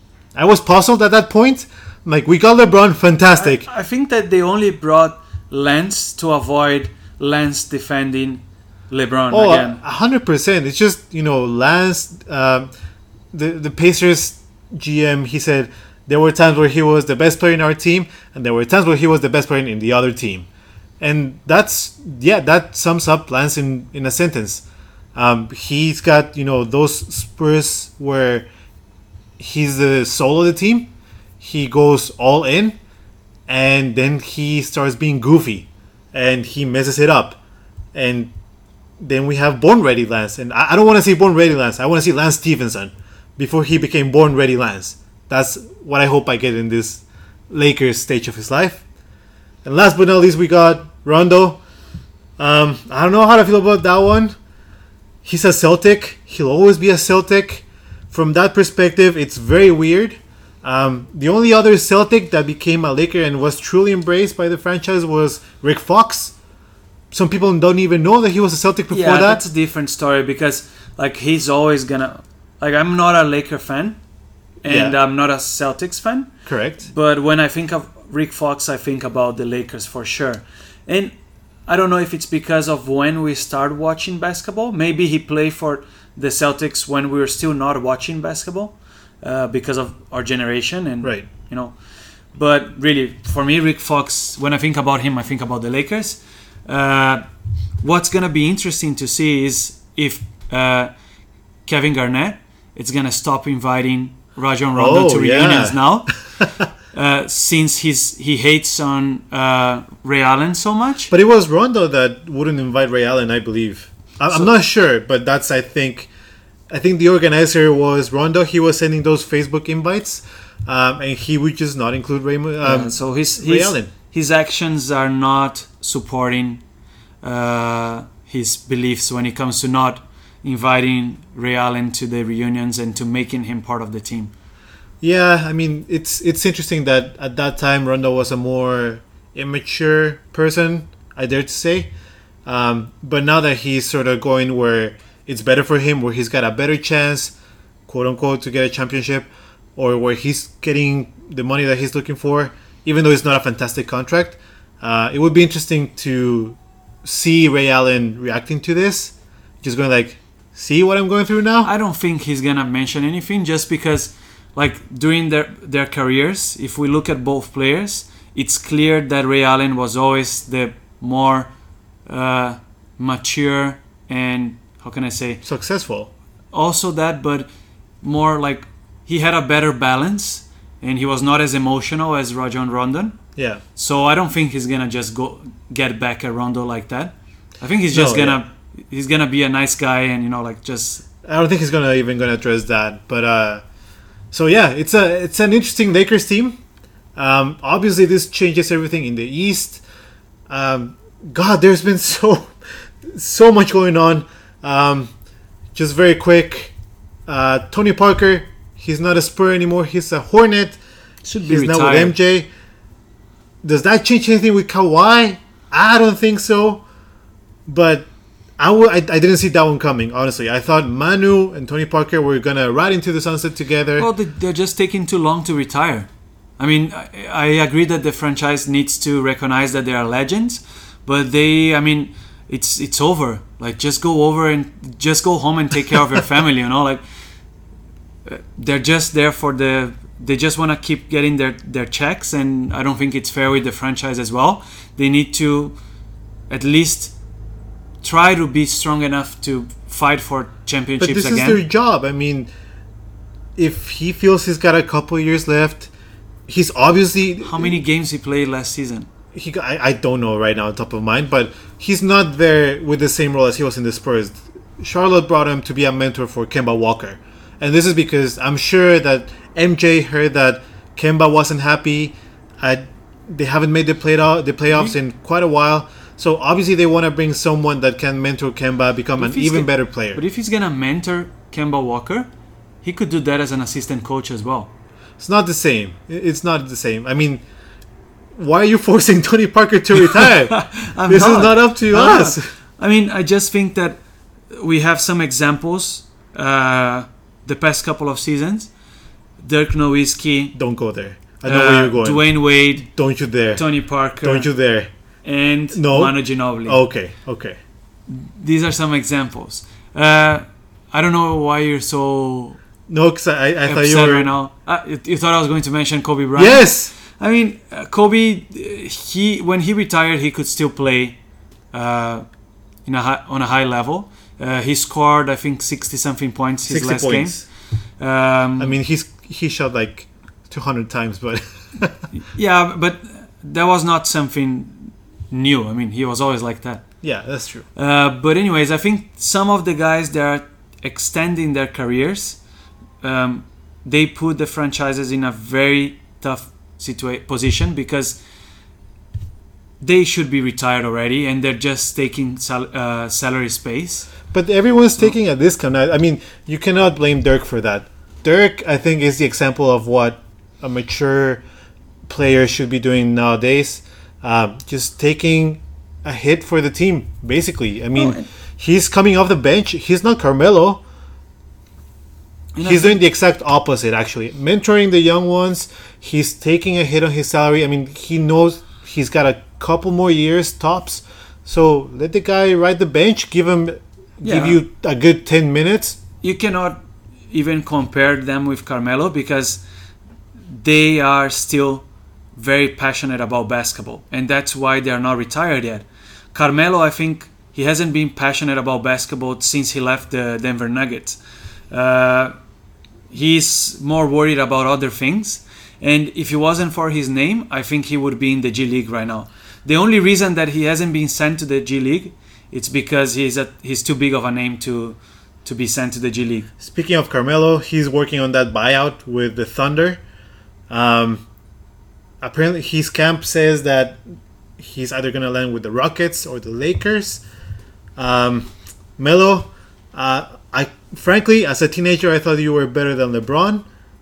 I was puzzled at that point. I'm like, we got LeBron, fantastic. I think that they only brought Lance to avoid Lance defending LeBron Oh, again. a hundred percent. It's just, you know, Lance, um, the the Pacers G M. He said there were times where he was the best player in our team, and there were times where he was the best player in the other team, and that's yeah, that sums up Lance in in a sentence. Um, he's got, you know, those spurs where he's the soul of the team. He goes all in, and then he starts being goofy, and he messes it up, and then we have Born Ready Lance, and I, I don't want to see Born Ready Lance. I want to see Lance Stevenson before he became Born Ready Lance. That's what I hope I get in this Lakers stage of his life. And last but not least, we got Rondo. Um, I don't know how to feel about that one. He's a Celtic. He'll always be a Celtic. From that perspective, it's very weird. Um, the only other Celtic that became a Laker and was truly embraced by the franchise was Rick Fox. Some people don't even know that he was a Celtic before yeah, that. That's a different story because like he's always gonna like I'm not a Laker fan and Yeah. I'm not a Celtics fan. Correct. But when I think of Rick Fox, I think about the Lakers for sure. And I don't know if it's because of when we started watching basketball. Maybe he played for the Celtics when we were still not watching basketball uh, because of our generation and Right. you know. But really, for me, Rick Fox, when I think about him, I think about the Lakers. Uh, what's gonna be interesting to see is if uh, Kevin Garnett is gonna stop inviting Rajon Rondo Oh, to yeah. reunions now. Uh, since he's he hates on uh, Ray Allen so much. But it was Rondo that wouldn't invite Ray Allen, I believe. I- I'm So- not sure, but that's I think, I think the organizer was Rondo. He was sending those Facebook invites, um, and he would just not include Ray. Um, Uh, so his Ray his, Allen. his actions are not supporting uh, his beliefs when it comes to not inviting Ray Allen to the reunions and to making him part of the team. Yeah, I mean it's it's interesting that at that time Rondo was a more immature person, I dare to say. Um, but now that he's sort of going where it's better for him, where he's got a better chance, quote unquote, to get a championship, or where he's getting the money that he's looking for, even though it's not a fantastic contract, uh, it would be interesting to see Ray Allen reacting to this, just going like, "See what I'm going through now." I don't think he's gonna mention anything just because, like during their their careers, if we look at both players, it's clear that Ray Allen was always the more uh, mature and how can I say Successful. also that, but more like he had a better balance and he was not as emotional as Rajon Rondo. Yeah. So I don't think he's gonna just go get back at Rondo like that. I think he's just No, gonna he's gonna be a nice guy and you know like just I don't think he's gonna even gonna address that. But uh, so yeah, it's a it's an interesting Lakers team. Um, obviously, this changes everything in the East. Um, God, there's been so so much going on. Um, just very quick, uh, Tony Parker, he's not a Spur anymore. He's a Hornet. should be He's now with retired. M J. Does that change anything with Kawhi? I don't think so. But I, w- I, I didn't see that one coming, honestly. I thought Manu and Tony Parker were going to ride into the sunset together. Well, they- they're just taking too long to retire. I mean, I, I agree that the franchise needs to recognize that they are legends, but they, I mean, it's it's over. Like, just go over and just go home and take care of your family. You know, like uh, they're just there for the. They just want to keep getting their their checks, and I don't think it's fair with the franchise as well. They need to at least try to be strong enough to fight for but championships this again. is their job. I mean, if he feels he's got a couple years left, he's obviously... How many games he played last season? He, got- I, I don't know right now on top of mind, but he's not there with the same role as he was in the Spurs. Charlotte brought him to be a mentor for Kemba Walker. And this is because I'm sure that M J heard that Kemba wasn't happy. Uh, they haven't made the, play- the playoffs in quite a while. So obviously they want to bring someone that can mentor Kemba, become an If he's even go- better player. But if he's gonna mentor Kemba Walker, he could do that as an assistant coach as well. It's not the same. It- It's not the same. I mean, why are you forcing Tony Parker to retire? I'm This is not up to I'm us. not. I mean, I just think that we have some examples uh, the past couple of seasons. Dirk Nowitzki, Don't go there. I know uh, where you're going. Dwayne Wade, Don't you dare. Tony Parker, Don't you dare. and No. Manu Ginobili. Okay, okay. These are some examples. Uh, I don't know why you're so No, because I, I thought you upset were... right now. Uh, you, you thought I was going to mention Kobe Bryant? Yes! I mean, uh, Kobe, uh, he when he retired, he could still play uh, in a high, on a high level. Uh, he scored, I think, sixty something points his sixty last points. game. Um, I mean, he's he shot like two hundred times, but... yeah, but that was not something new. I mean, he was always like that. yeah, that's true. Uh, but anyways, I think some of the guys that are extending their careers, um, they put the franchises in a very tough situa- position because they should be retired already and they're just taking sal- uh, salary space. But everyone's taking a discount. I I mean, you cannot blame Dirk for that. Dirk, I think, is the example of what a mature player should be doing nowadays. Uh, just taking a hit for the team, basically. I mean, Oh, and- he's coming off the bench. He's not Carmelo. And I He's think- doing the exact opposite, actually. Mentoring the young ones. He's taking a hit on his salary. I mean, he knows he's got a couple more years tops. So let the guy ride the bench. Give him, give Yeah. you a good ten minutes. You cannot even compare them with Carmelo because they are still very passionate about basketball, and that's why they are not retired yet. Carmelo, I think he hasn't been passionate about basketball since he left the Denver Nuggets. Uh, he's more worried about other things, and if it wasn't for his name, I think he would be in the G League right now. The only reason that he hasn't been sent to the G League, it's because he's a, he's too big of a name to to be sent to the G League. Speaking of Carmelo, he's working on that buyout with the Thunder. Um, apparently, his camp says that he's either going to land with the Rockets or the Lakers. Um, Melo, uh, I frankly, as a teenager, I thought you were better than LeBron.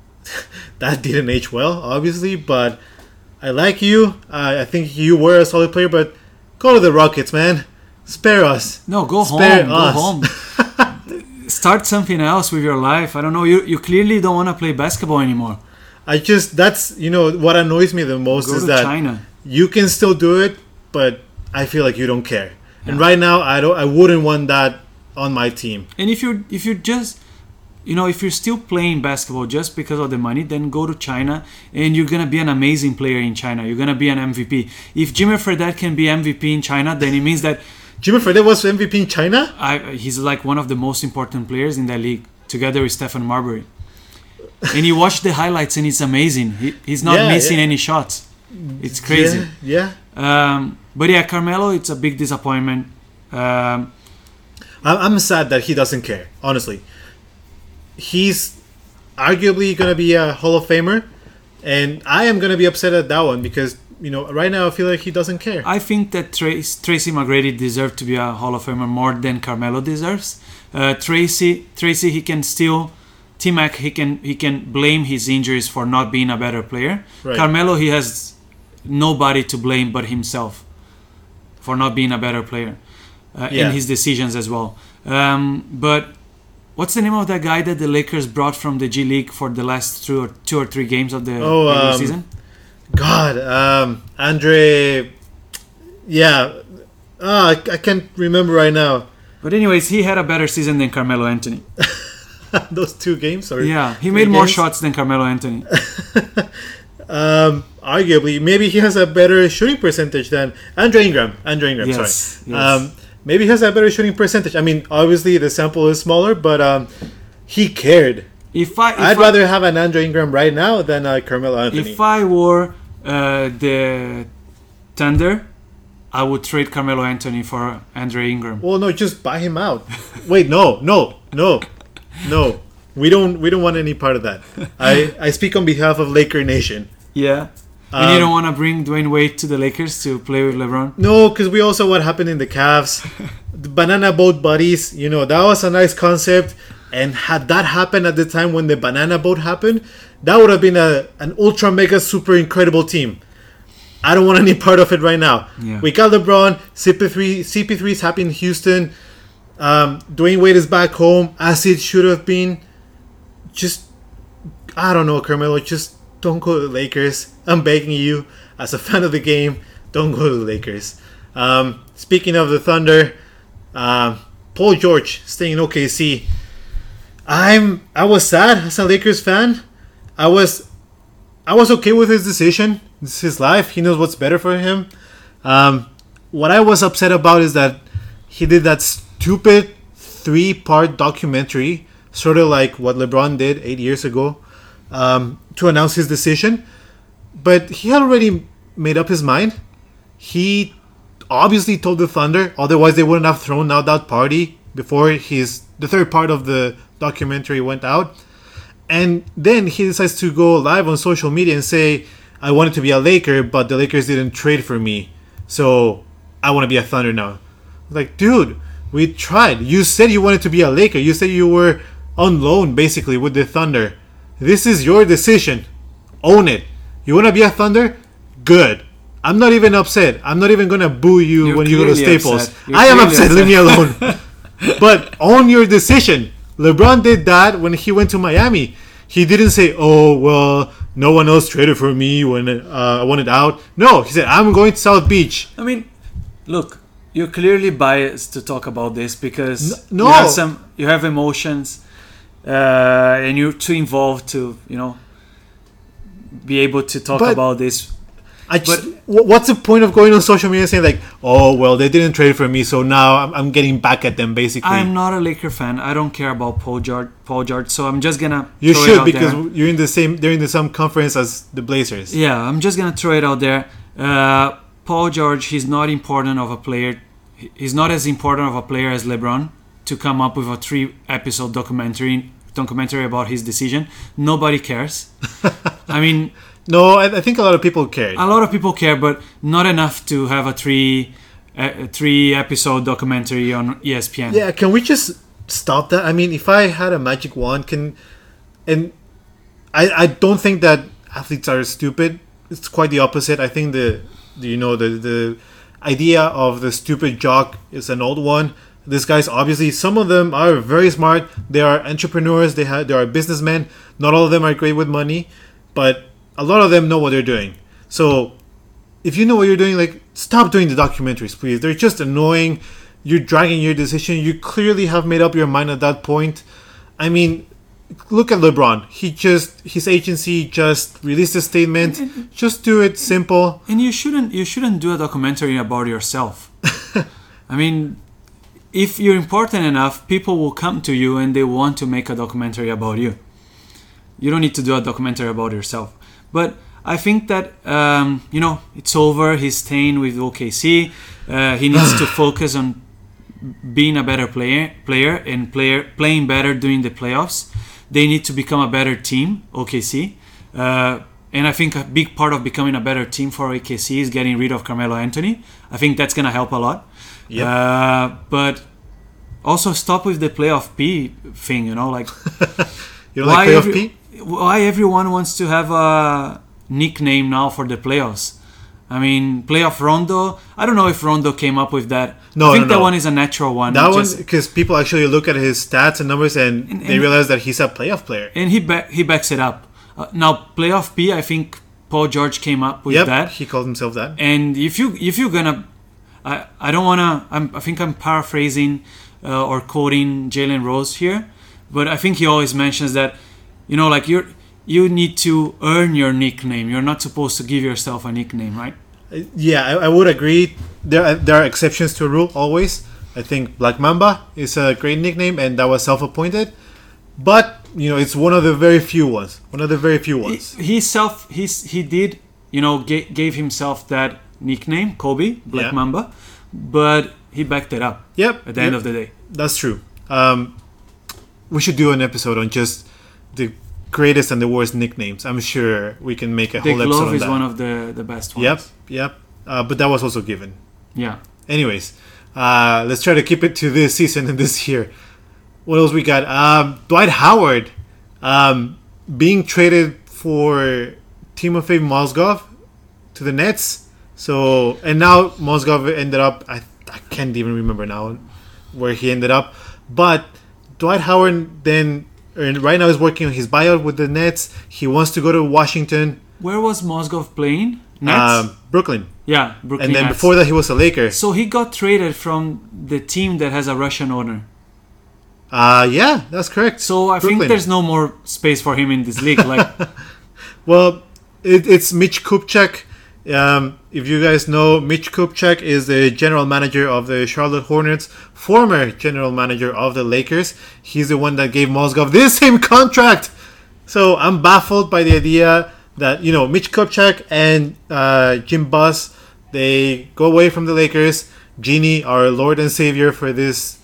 That didn't age well, obviously, but I like you. Uh, I think you were a solid player, but go to the Rockets, man. Spare us. No, go Spare home. us. Go home. Start something else with your life. I don't know. You you clearly don't want to play basketball anymore. I just that's you know what annoys me the most Go is to that China. you can still do it, but I feel like you don't care. And Yeah. right now, I don't. I wouldn't want that on my team. And if you're if you're just you know if you're still playing basketball just because of the money, then go to China and you're gonna be an amazing player in China. You're gonna be an M V P. If Jimmy Fredette can be M V P in China, then it means that Jimmy Fredette was M V P in China. I, he's like one of the most important players in that league, together with Stephen Marbury. And you watch the highlights, and it's amazing. He, he's not Yeah, missing yeah. any shots. It's crazy. Yeah, Um, but yeah, Carmelo, it's a big disappointment. Um, yeah. I'm sad that he doesn't care. Honestly, he's arguably gonna be a Hall of Famer, and I am gonna be upset at that one because you know right now I feel like he doesn't care. I think that Trace, Tracy McGrady deserves to be a Hall of Famer more than Carmelo deserves. Uh, Tracy, Tracy, he can still, T-Mac, he can he can blame his injuries for not being a better player. Right. Carmelo, he has nobody to blame but himself for not being a better player, uh, Yeah. and his decisions as well. Um, but what's the name of that guy that the Lakers brought from the G League for the last two or two or three games of the Oh, regular um, season? God, um, Andre, yeah, ah, I, I can't remember right now. But anyways, he had a better season than Carmelo Anthony. Those two games, or Yeah, he three made more games? shots than Carmelo Anthony. Um, arguably, maybe he has a better shooting percentage than Andre Ingram. Andre Ingram, Yes, sorry. yes. Um, maybe he has a better shooting percentage. I mean, obviously the sample is smaller, but um, he cared. If I, if I'd I, rather have an Andre Ingram right now than uh, Carmelo Anthony. if I were uh, the Thunder, I would trade Carmelo Anthony for Andre Ingram. well, no, just buy him out. Wait, no, no, no, no. We don't. We don't want any part of that. I, I speak on behalf of Laker Nation. Yeah. And you Um, don't want to bring Dwayne Wade to the Lakers to play with LeBron? No, because we also what happened in the Cavs, the banana boat buddies. You know that was a nice concept, and had that happened at the time when the banana boat happened, that would have been a an ultra mega super incredible team. I don't want any part of it right now. Yeah. We got LeBron, C P three, C P three is happy in Houston. Um, Dwayne Wade is back home as it should have been. Just, I don't know, Carmelo. Just don't go to the Lakers. I'm begging you, as a fan of the game, don't go to the Lakers. Um, speaking of the Thunder, um, Paul George staying in O K C. I'm I was sad as a Lakers fan. I was I was okay with his decision. It's his life. He knows what's better for him. Um, what I was upset about is that he did that stupid three-part documentary, sort of like what LeBron did eight years ago, um, to announce his decision. But he had already made up his mind. He obviously told the Thunder, otherwise they wouldn't have thrown out that party before his the third part of the documentary went out. And then he decides to go live on social media and say, I wanted to be a Laker, but the Lakers didn't trade for me, so I want to be a Thunder now. Like, dude, we tried. You said you wanted to be a Laker. You said you were on loan, basically, with the Thunder. This is your decision. Own it. You want to be a Thunder? Good. I'm not even upset. I'm not even going to boo you You're when you go to Staples. I am upset. upset. Leave me alone. But own your decision. LeBron did that when he went to Miami. He didn't say, oh, well, no one else traded for me when uh, I wanted out. No, he said, I'm going to South Beach. I mean, look, you're clearly biased to talk about this because no. you have some, you have emotions, uh, and you're too involved to, you know, be able to talk But- about this. I just, wh- what's the point of going on social media and saying like, oh, well, they didn't trade for me, so now I'm, I'm getting back at them, basically. I'm not a Laker fan. I don't care about Paul George. Paul George. So I'm just gonna. You throw it should out because there. you're in the same. They're in the same conference as the Blazers. Yeah, I'm just gonna throw it out there. Uh, Paul George, he's not important of a player. He's not as important of a player as LeBron to come up with a three-episode documentary documentary about his decision. Nobody cares. I mean, No, I, I think a lot of people cared. a lot of people care, but not enough to have a three a three-episode documentary on E S P N. Yeah, can we just stop that? I mean, if I had a magic wand, can and I I don't think that athletes are stupid. It's quite the opposite. I think the, the you know the the idea of the stupid jock is an old one. These guys, obviously, some of them are very smart. They are entrepreneurs. They have they are businessmen. Not all of them are great with money, but a lot of them know what they're doing. So if you know what you're doing, like, stop doing the documentaries, please. They're just annoying. You're dragging your decision. You clearly have made up your mind at that point. I mean, look at LeBron. He just his agency just released a statement. Just do it simple. And you shouldn't you shouldn't do a documentary about yourself. I mean, if you're important enough, people will come to you and they want to make a documentary about you. You don't need to do a documentary about yourself. But I think that, um, you know, it's over. He's staying with O K C. Uh, he needs to focus on being a better player, player and player playing better during the playoffs. They need to become a better team, O K C. Uh, and I think a big part of becoming a better team for O K C is getting rid of Carmelo Anthony. I think that's going to help a lot. Yep. Uh, but also stop with the playoff P thing, you know, like You don't like playoff every- P? why everyone wants to have a nickname now for the playoffs. I mean, playoff Rondo. I don't know if Rondo came up with that. No, I think no, that no. one is a natural one. That Just- one, because people actually look at his stats and numbers and, And- they and- realize that he's a playoff player. and he back, he backs it up. Uh, now, playoff P. I think Paul George came up with Yep, that. he called himself that. And if you if you're gonna, I I don't wanna. I'm, I think I'm paraphrasing uh, or quoting Jalen Rose here, but I think he always mentions that, you know, like you're you need to earn your nickname. You're not supposed to give yourself a nickname, right? Yeah, I, I would agree. There are, there are exceptions to a rule always. I think Black Mamba is a great nickname, and that was self-appointed. But you know, it's one of the very few ones. One of the very few ones. He, he self he's he did you know ga- gave himself that nickname, Kobe Black Yeah. Mamba, but he backed it up Yep. at the end yep, of the day. that's true. Um, we should do an episode on just the greatest and the worst nicknames. I'm sure we can make a The whole episode glove on is that. one of the the best ones. Yep, yep. Uh, but that was also given. Yeah. Anyways, uh, let's try to keep it to this season and this year. What else we got? Um, Dwight Howard um, being traded for Timofey Mozgov to the Nets. So and now Mozgov ended up. I I can't even remember now where he ended up. But Dwight Howard then and right now is working on his buyout with the Nets. He wants to go to Washington, Where was Mozgov playing? Nets. um, Brooklyn, yeah, Brooklyn and then Nets. before that he was a Laker. So he got traded from the team that has a Russian owner. Uh, yeah, that's correct. So I Brooklyn. think there's no more space for him in this league. Like, Well, it, it's Mitch Kupchak. Um, if you guys know, Mitch Kupchak is the general manager of the Charlotte Hornets, former general manager of the Lakers. He's the one that gave Mozgov this same contract. So I'm baffled by the idea that, you know, Mitch Kupchak and uh, Jim Buss, they go away from the Lakers. Jeannie, our Lord and Savior for this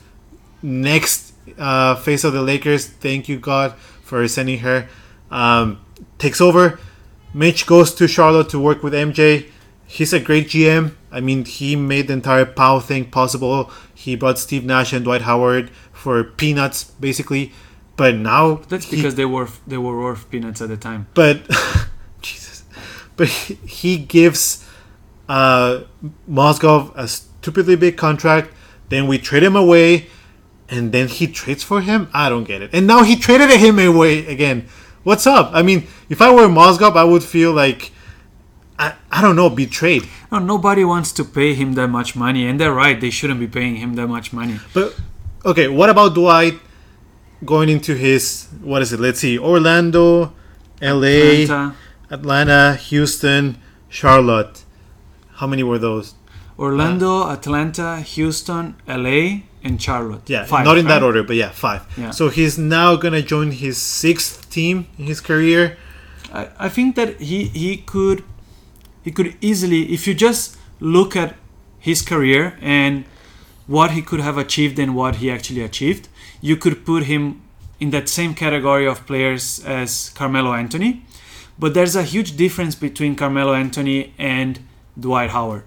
next uh, phase of the Lakers, thank you, God, for sending her, um, takes over. Mitch goes to Charlotte to work with M J. He's a great G M. I mean, he made the entire P O W thing possible. He brought Steve Nash and Dwight Howard for peanuts, basically. But now That's he- because they were they were worth peanuts at the time. But Jesus, but he, he gives uh, Mozgov a stupidly big contract. Then we trade him away, and then he trades for him. I don't get it. And now he traded him away again. What's up? I mean, if I were Mozgov, I would feel like I, I don't know, betrayed. No, nobody wants to pay him that much money, and they're right. They shouldn't be paying him that much money. But okay, what about Dwight going into his what is it? Let's see, Orlando, L A, Atlanta, Atlanta, Houston, Charlotte. How many were those? Orlando, Atlanta, Houston, L A, and Charlotte. Yeah, Five, not in that right? order, but yeah, five. Yeah. So he's now gonna join his sixth team in his career. I, I think that he, he could he could easily, if you just look at his career and what he could have achieved and what he actually achieved, you could put him in that same category of players as Carmelo Anthony. But there's a huge difference between Carmelo Anthony and Dwight Howard.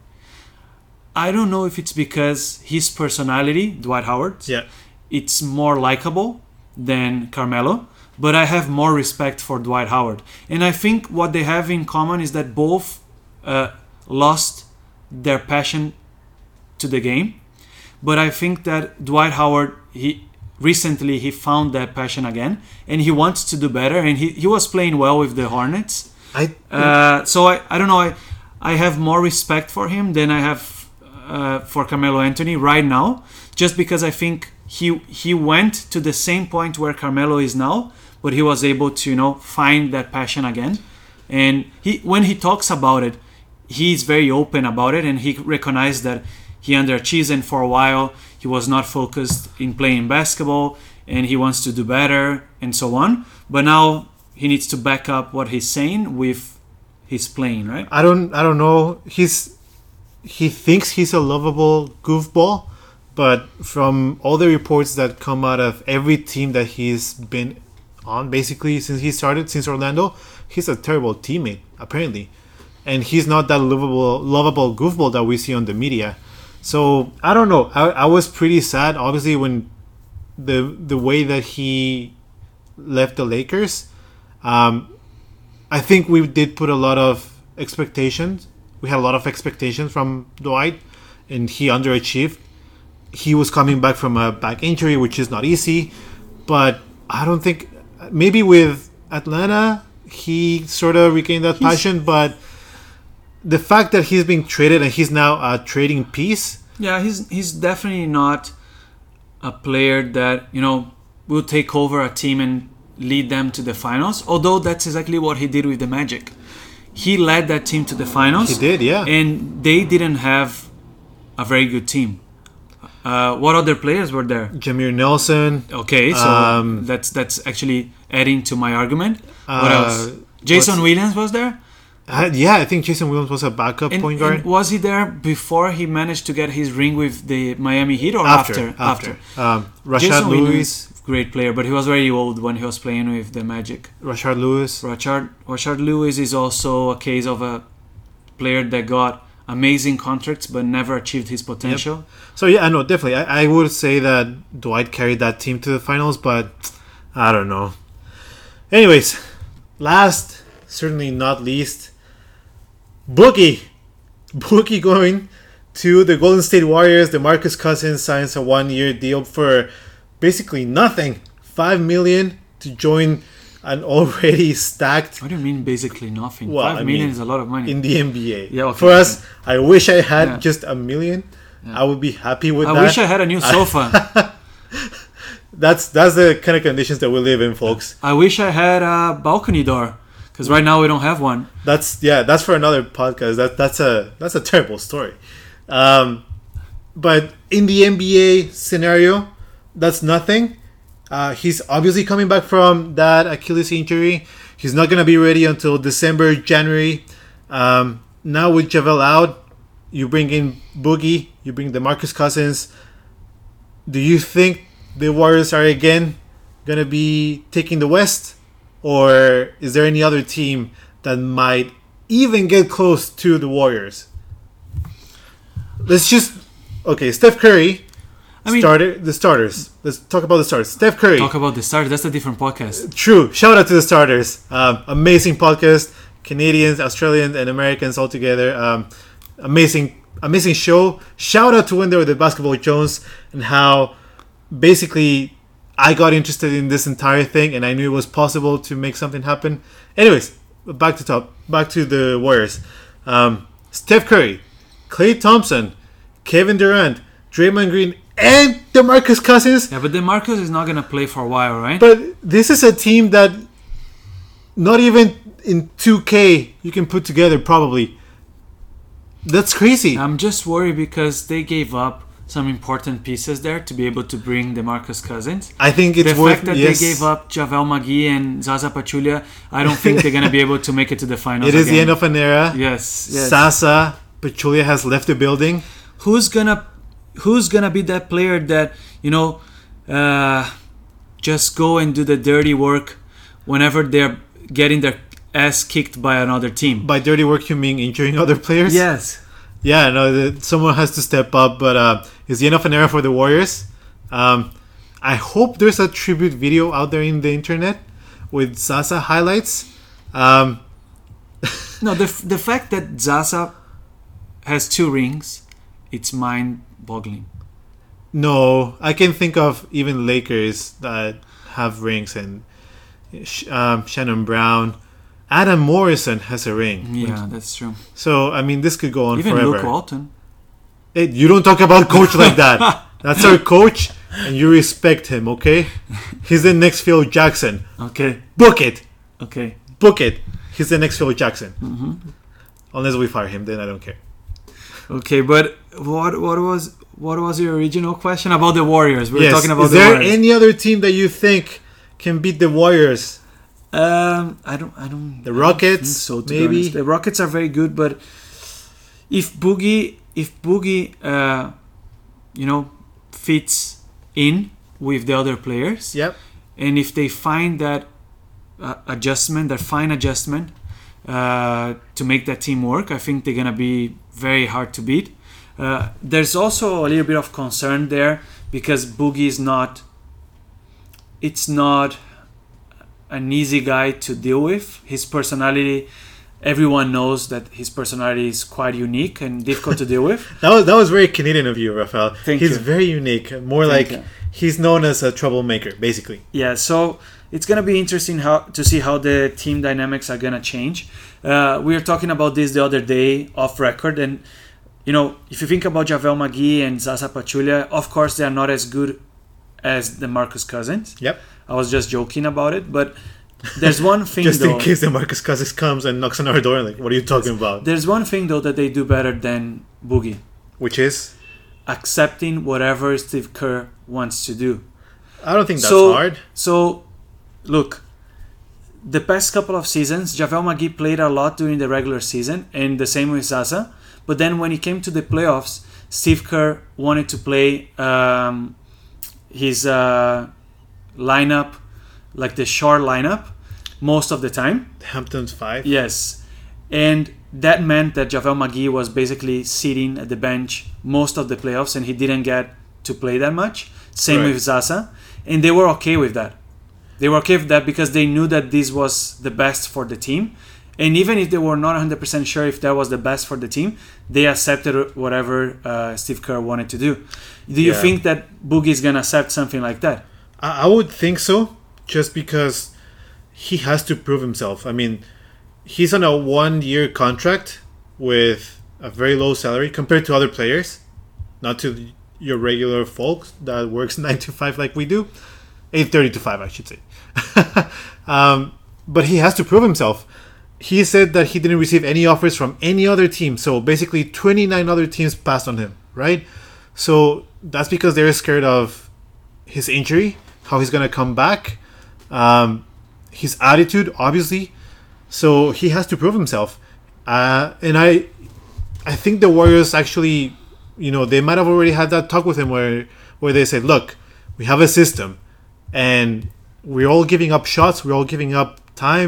I don't know if it's because his personality, Dwight Howard's, Yeah, it's more likable than Carmelo, but I have more respect for Dwight Howard. And I think what they have in common is that both uh, lost their passion to the game. But I think that Dwight Howard, he recently he found that passion again, and he wants to do better. And he, he was playing well with the Hornets. I Uh, so I, I don't know. I, I have more respect for him than I have uh, for Carmelo Anthony right now, just because I think he he went to the same point where Carmelo is now, but he was able to you know find that passion again. And he when he talks about it, he's very open about it, and he recognized that he underachieved, and for a while he was not focused in playing basketball, and he wants to do better and so on. But now he needs to back up what he's saying with his playing, right? I don't I don't know. He's he thinks he's a lovable goofball, but from all the reports that come out of every team that he's been on, basically since he started, since Orlando, he's a terrible teammate apparently, and he's not that lovable lovable goofball that we see on the media. So I don't know. I, I was pretty sad, obviously, when the the way that he left the Lakers. Um, I think we did put a lot of expectations. We had a lot of expectations from Dwight, and he underachieved. He was coming back from a back injury, which is not easy. But I don't think maybe with Atlanta he sort of regained that He's- passion. But the fact that he's being traded and he's now a trading piece. Yeah, he's he's definitely not a player that you know will take over a team and lead them to the finals. Although that's exactly what he did with the Magic. He led that team to the finals. He did, yeah. And they didn't have a very good team. Uh, what other players were there? Jameer Nelson. Okay, so Um, that's that's actually adding to my argument. What Uh, else? Jason what's- Williams was there. Uh, yeah, I think Jason Williams was a backup And, point guard. and was he there before he managed to get his ring with the Miami Heat or after? after, after. Um, Rashad Jason Lewis. Williams, great player, but he was very old when he was playing with the Magic. Rashard Lewis. Rashard, Rashard Lewis is also a case of a player that got amazing contracts but never achieved his potential. So yeah, I know definitely. I, I would say that Dwight carried that team to the finals, but I don't know. Anyways, last, certainly not least, Boogie. Boogie going to the Golden State Warriors. DeMarcus Cousins signs a one-year deal for basically nothing. Five million to join an already stacked What do you mean basically nothing? Well, Five I million mean, is a lot of money. in the N B A. Yeah, okay. For us, I wish I had Yeah. just a million. Yeah. I would be happy with I that. wish I had a new sofa. That's that's the kind of conditions that we live in, folks. I wish I had a balcony door because right now we don't have one. That's yeah, that's for another podcast. That that's a that's a terrible story. Um, but in the N B A scenario, that's nothing. Uh, he's obviously coming back from that Achilles injury. He's not gonna be ready until December, January. Um, now with Javel out, you bring in Boogie, you bring DeMarcus Cousins. Do you think the Warriors are again gonna be taking the West, or is there any other team that might even get close to the Warriors. Let's just okay. Steph Curry, I mean, starter the starters. Let's talk about the starters. Steph Curry. Talk about the stars. That's a different podcast. True. Shout out to the starters. Um, amazing podcast. Canadians, Australians, and Americans all together. Um, amazing, amazing show. Shout out to when they were the Basketball Jones and how basically I got interested in this entire thing and I knew it was possible to make something happen. Anyways, back to top. Back to the Warriors. Um, Steph Curry, Klay Thompson, Kevin Durant, Draymond Green, and DeMarcus Cousins. Yeah, but DeMarcus is not gonna play for a while, right? But this is a team that not even in two K you can put together probably. That's crazy. I'm just worried because they gave up some important pieces there to be able to bring DeMarcus Cousins. I think it's the worth fact that yes. they gave up JaVale McGee and Zaza Pachulia. I don't think they're gonna be able to make it to the finals. It is again. the end of an era. Yes, yes. Zaza Pachulia has left the building. Who's gonna Who's gonna be that player that you know uh, just go and do the dirty work whenever they're getting their ass kicked by another team? By dirty work, you mean injuring other players? Yes. Yeah, no, the, someone has to step up, but uh, it's the end of an era for the Warriors. Um, I hope there's a tribute video out there in the internet with Zaza highlights. Um, no, the the fact that Zaza has two rings, it's mind-boggling. No, I can think of even Lakers that have rings, and um, Shannon Brown. Adam Morrison has a ring. Yeah, that's true. So, I mean, this could go on even forever. Luke Walton. Hey, you don't talk about coach like that. That's our coach, and you respect him, okay? He's the next Phil Jackson. Okay. Book it. Okay. Book it. He's the next Phil Jackson. Mm-hmm. Unless we fire him, then I don't care. Okay, but what what was what was your original question about the Warriors? We were yes. talking about Is the there Warriors. any other team that you think can beat the Warriors? Um, I don't, I don't. The I Rockets, don't think so, to be maybe. honest. The Rockets are very good, but if Boogie, if Boogie, uh, you know, fits in with the other players, Yep. and if they find that uh, adjustment, that fine adjustment, uh, to make that team work, I think they're gonna be very hard to beat. Uh, there's also a little bit of concern there because Boogie is not. It's not an easy guy to deal with. His personality, everyone knows that his personality is quite unique and difficult to deal with. That was that was very Canadian of you, Rafael. Thank he's you. very unique. More Thank like you. he's known as a troublemaker, basically. Yeah, so it's gonna be interesting how to see how the team dynamics are gonna change. Uh, we were talking about this the other day off record, and you know, if you think about JaVale McGee and Zaza Pachulia, of course they are not as good as the DeMarcus Cousins. Yep. I was just joking about it, but there's one thing Just though. in case the Marcus Cousins comes and knocks on our door, like, what are you talking about? There's one thing though that they do better than Boogie. Which is? Accepting whatever Steve Kerr wants to do. I don't think that's so, hard. So, look, the past couple of seasons, JaVale McGee played a lot during the regular season, and the same with Zaza. But then when he came to the playoffs, Steve Kerr wanted to play um, his uh, lineup, like the short lineup, most of the time. Hampton's five? Yes. And that meant that JaVale McGee was basically sitting at the bench most of the playoffs, and he didn't get to play that much. Same Right. with Zaza. And they were okay with that. They were okay with that because they knew that this was the best for the team. And even if they were not one hundred percent sure if that was the best for the team, they accepted whatever uh, Steve Kerr wanted to do. Do you Yeah. think that Boogie is going to accept something like that? I, I would think so, just because he has to prove himself. I mean, he's on a one-year contract with a very low salary compared to other players, not to your regular folks that works nine to five like we do, eight thirty to five, I should say. um, but he has to prove himself. He said that he didn't receive any offers from any other team, so basically twenty-nine other teams passed on him, right? So that's because they're scared of his injury, how he's gonna come back, um, his attitude, obviously. So he has to prove himself, uh, and I, I think the Warriors actually, you know, they might have already had that talk with him where, where they said, look, we have a system, and we're all giving up shots, we're all giving up time.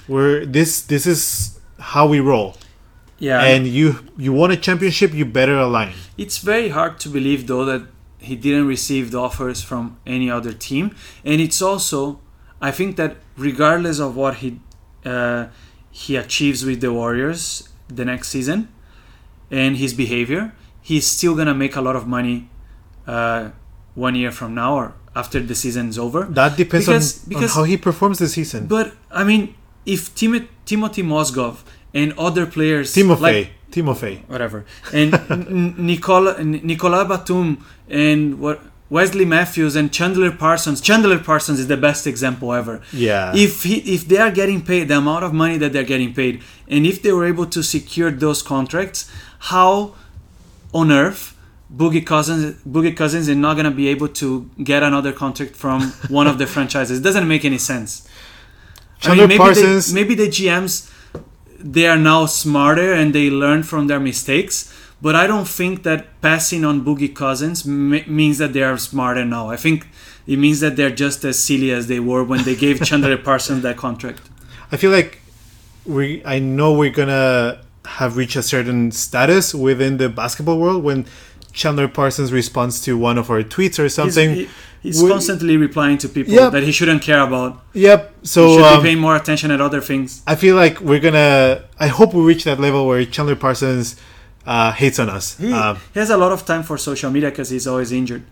We're this this is how we roll. Yeah. And you you won a championship, you better align. It's very hard to believe though that he didn't receive the offers from any other team, and it's also, I think that regardless of what he uh, he achieves with the Warriors the next season and his behavior, he's still gonna make a lot of money uh, one year from now or after the season's over. That depends because, on, because, on how he performs this season. But I mean, if Tim- Timothy Mozgov and other players Timofey, like Timofey, whatever, and N- Nicola Nicola Batum and what Wesley Matthews and Chandler Parsons. Chandler Parsons is the best example ever. Yeah. If he, if they are getting paid the amount of money that they're getting paid, and if they were able to secure those contracts, how on earth Boogie Cousins Boogie Cousins is not gonna be able to get another contract from one of the franchises? It doesn't make any sense. Chandler I mean, maybe Parsons. They, maybe the G Ms, they are now smarter and they learn from their mistakes. But I don't think that passing on Boogie Cousins m- means that they are smarter now. I think it means that they're just as silly as they were when they gave Chandler Parsons that contract. I feel like we. I know we're gonna have reached a certain status within the basketball world when Chandler Parsons responds to one of our tweets or something. He's, he, he's we, constantly replying to people yep. that he shouldn't care about. Yep. So he should um, be paying more attention at other things. I feel like we're gonna. I hope we reach that level where Chandler Parsons uh, hates on us. He, um, he has a lot of time for social media because he's always injured.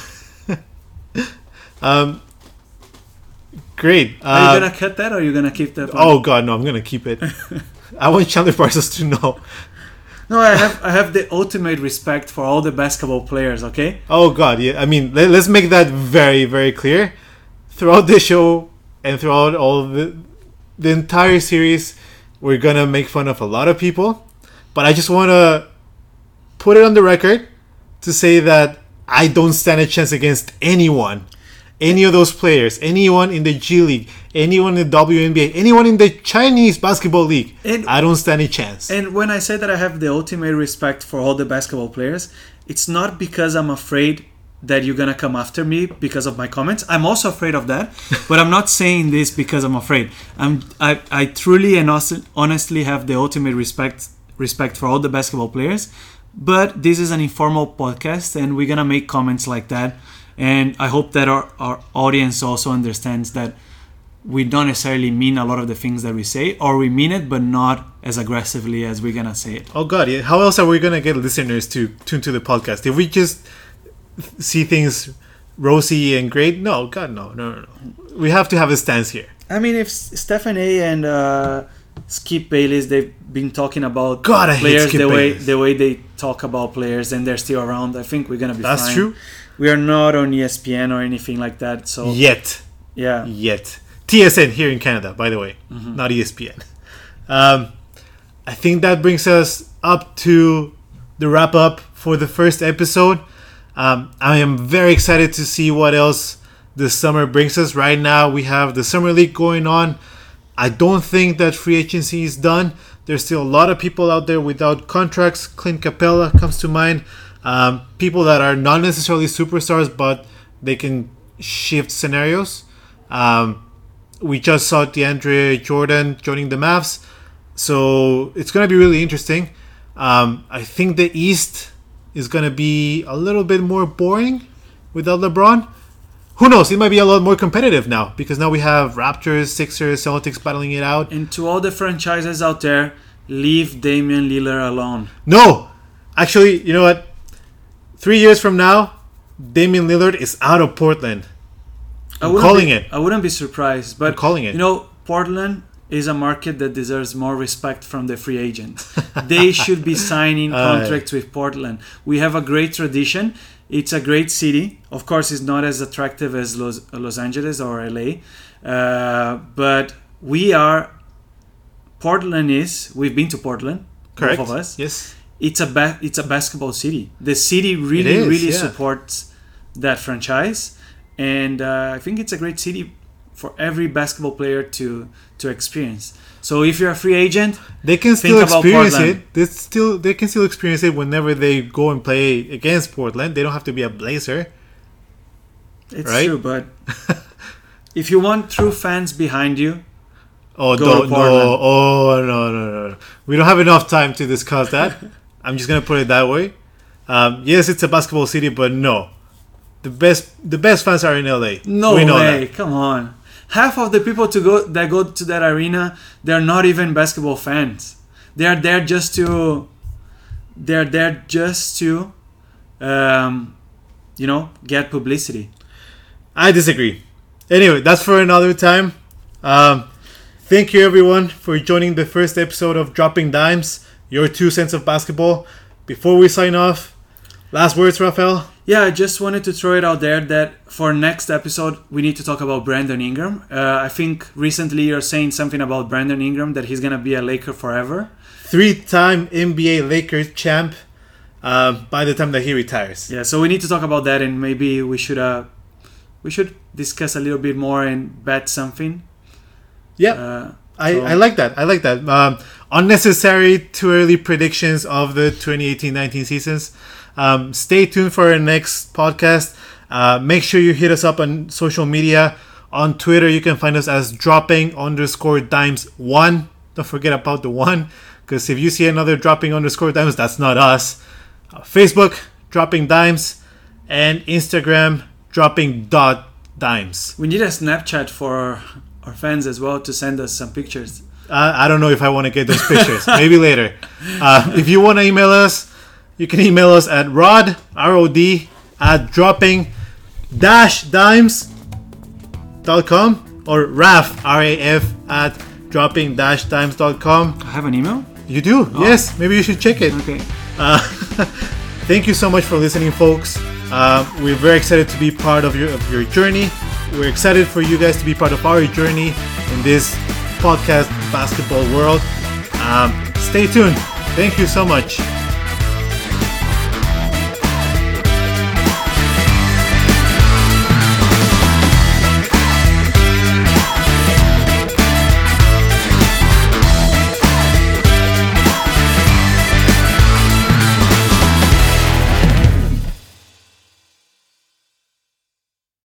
um. Great. Uh, are you gonna cut that or are you gonna keep that? Oh God, no! I'm gonna keep it. I want Chandler Parsons to know. No, I have I have the ultimate respect for all the basketball players, okay? Oh God, yeah. I mean, let, let's make that very, very clear. Throughout the show and throughout all the the entire series, we're gonna make fun of a lot of people. But I just want to put it on the record to say that I don't stand a chance against anyone. Any of those players, anyone in the G League, anyone in the W N B A, anyone in the Chinese Basketball League, and, I don't stand a chance. And when I say that I have the ultimate respect for all the basketball players, it's not because I'm afraid that you're gonna come after me because of my comments. I'm also afraid of that, but I'm not saying this because I'm afraid. I'm I, I truly and honestly have the ultimate respect respect for all the basketball players. But this is an informal podcast, and we're gonna make comments like that. And I hope that our, our audience also understands that we don't necessarily mean a lot of the things that we say, or we mean it, but not as aggressively as we're going to say it. Oh, God. Yeah. How else are we going to get listeners to tune to the podcast? If we just see things rosy and great? No, God, no, no, no, no. We have to have a stance here. I mean, if Stephen A. and uh, Skip Bayless, they've been talking about God, I players hate Skip the way Bayless. the way they talk about players, and they're still around, I think we're going to be That's fine. true. We are not on E S P N or anything like that. So Yet. yeah. Yet. T S N here in Canada, by the way, mm-hmm. not E S P N. Um, I think that brings us up to the wrap up for the first episode. Um, I am very excited to see what else the summer brings us. Right now, we have the Summer League going on. I don't think that free agency is done. There's still a lot of people out there without contracts. Clint Capella comes to mind. Um, people that are not necessarily superstars, but they can shift scenarios. Um, we just saw DeAndre Jordan joining the Mavs, so it's going to be really interesting. Um, I think the East is going to be a little bit more boring without LeBron. Who knows? It might be a lot more competitive now because now we have Raptors, Sixers, Celtics battling it out. And to all the franchises out there, leave Damian Lillard alone. No! Actually, you know what? Three years from now, Damian Lillard is out of Portland. I'm calling be, it. I wouldn't be surprised. But I'm calling it. You know, Portland is a market that deserves more respect from the free agents. They should be signing contracts uh, with Portland. We have a great tradition. It's a great city. Of course, it's not as attractive as Los, Los Angeles or L A. Uh, but we are... Portland is... We've been to Portland. Correct. Both of us. Yes. It's a ba- it's a basketball city. The city really, is, really yeah. supports that franchise. And uh, I think it's a great city for every basketball player to to experience. So if you're a free agent, they can think still about experience Portland. it. They still they can still experience it whenever they go and play against Portland. They don't have to be a Blazer. It's right? true, but if you want true fans behind you, Oh, Go don't, to no. Portland. Oh, no, no, no. We don't have enough time to discuss that. I'm just going to put it that way. Um, yes, it's a basketball city, but no. The best the best fans are in L A. No we know way! that. Come on. Half of the people to go that go to that arena, they're not even basketball fans. They are there just to. They're there just to, um, you know, get publicity. I disagree. Anyway, that's for another time. Um, thank you everyone for joining the first episode of Dropping Dimes, your two cents of basketball. Before we sign off, last words, Rafael? Yeah, I just wanted to throw it out there that for next episode, we need to talk about Brandon Ingram. Uh, I think recently you're saying something about Brandon Ingram, that he's going to be a Laker forever. Three-time N B A Lakers champ uh, by the time that he retires. Yeah, so we need to talk about that, and maybe we should uh, we should discuss a little bit more and bet something. Yeah, Uh, I, so- I like that. I like that. Um, unnecessary, too early predictions of the twenty eighteen nineteen seasons. Um, stay tuned for our next podcast. Uh, make sure you hit us up on social media. On Twitter, you can find us as dropping underscore dimes one. Don't forget about the one, because if you see another dropping underscore dimes, that's not us. Uh, Facebook, dropping dimes, and Instagram, dropping dot dimes. We need a Snapchat for our fans as well to send us some pictures. Uh, I don't know if I want to get those pictures. Maybe later. Uh, if you want to email us, you can email us at rod, R O D, at dropping dash dimes dot com or Raf, R A F, at dropping dash dimes dot com. I have an email? You do? Yes. Maybe you should check it. Okay. Uh, thank you so much for listening, folks. Uh, we're very excited to be part of your of your journey. We're excited for you guys to be part of our journey in this podcast basketball world. Um, stay tuned. Thank you so much.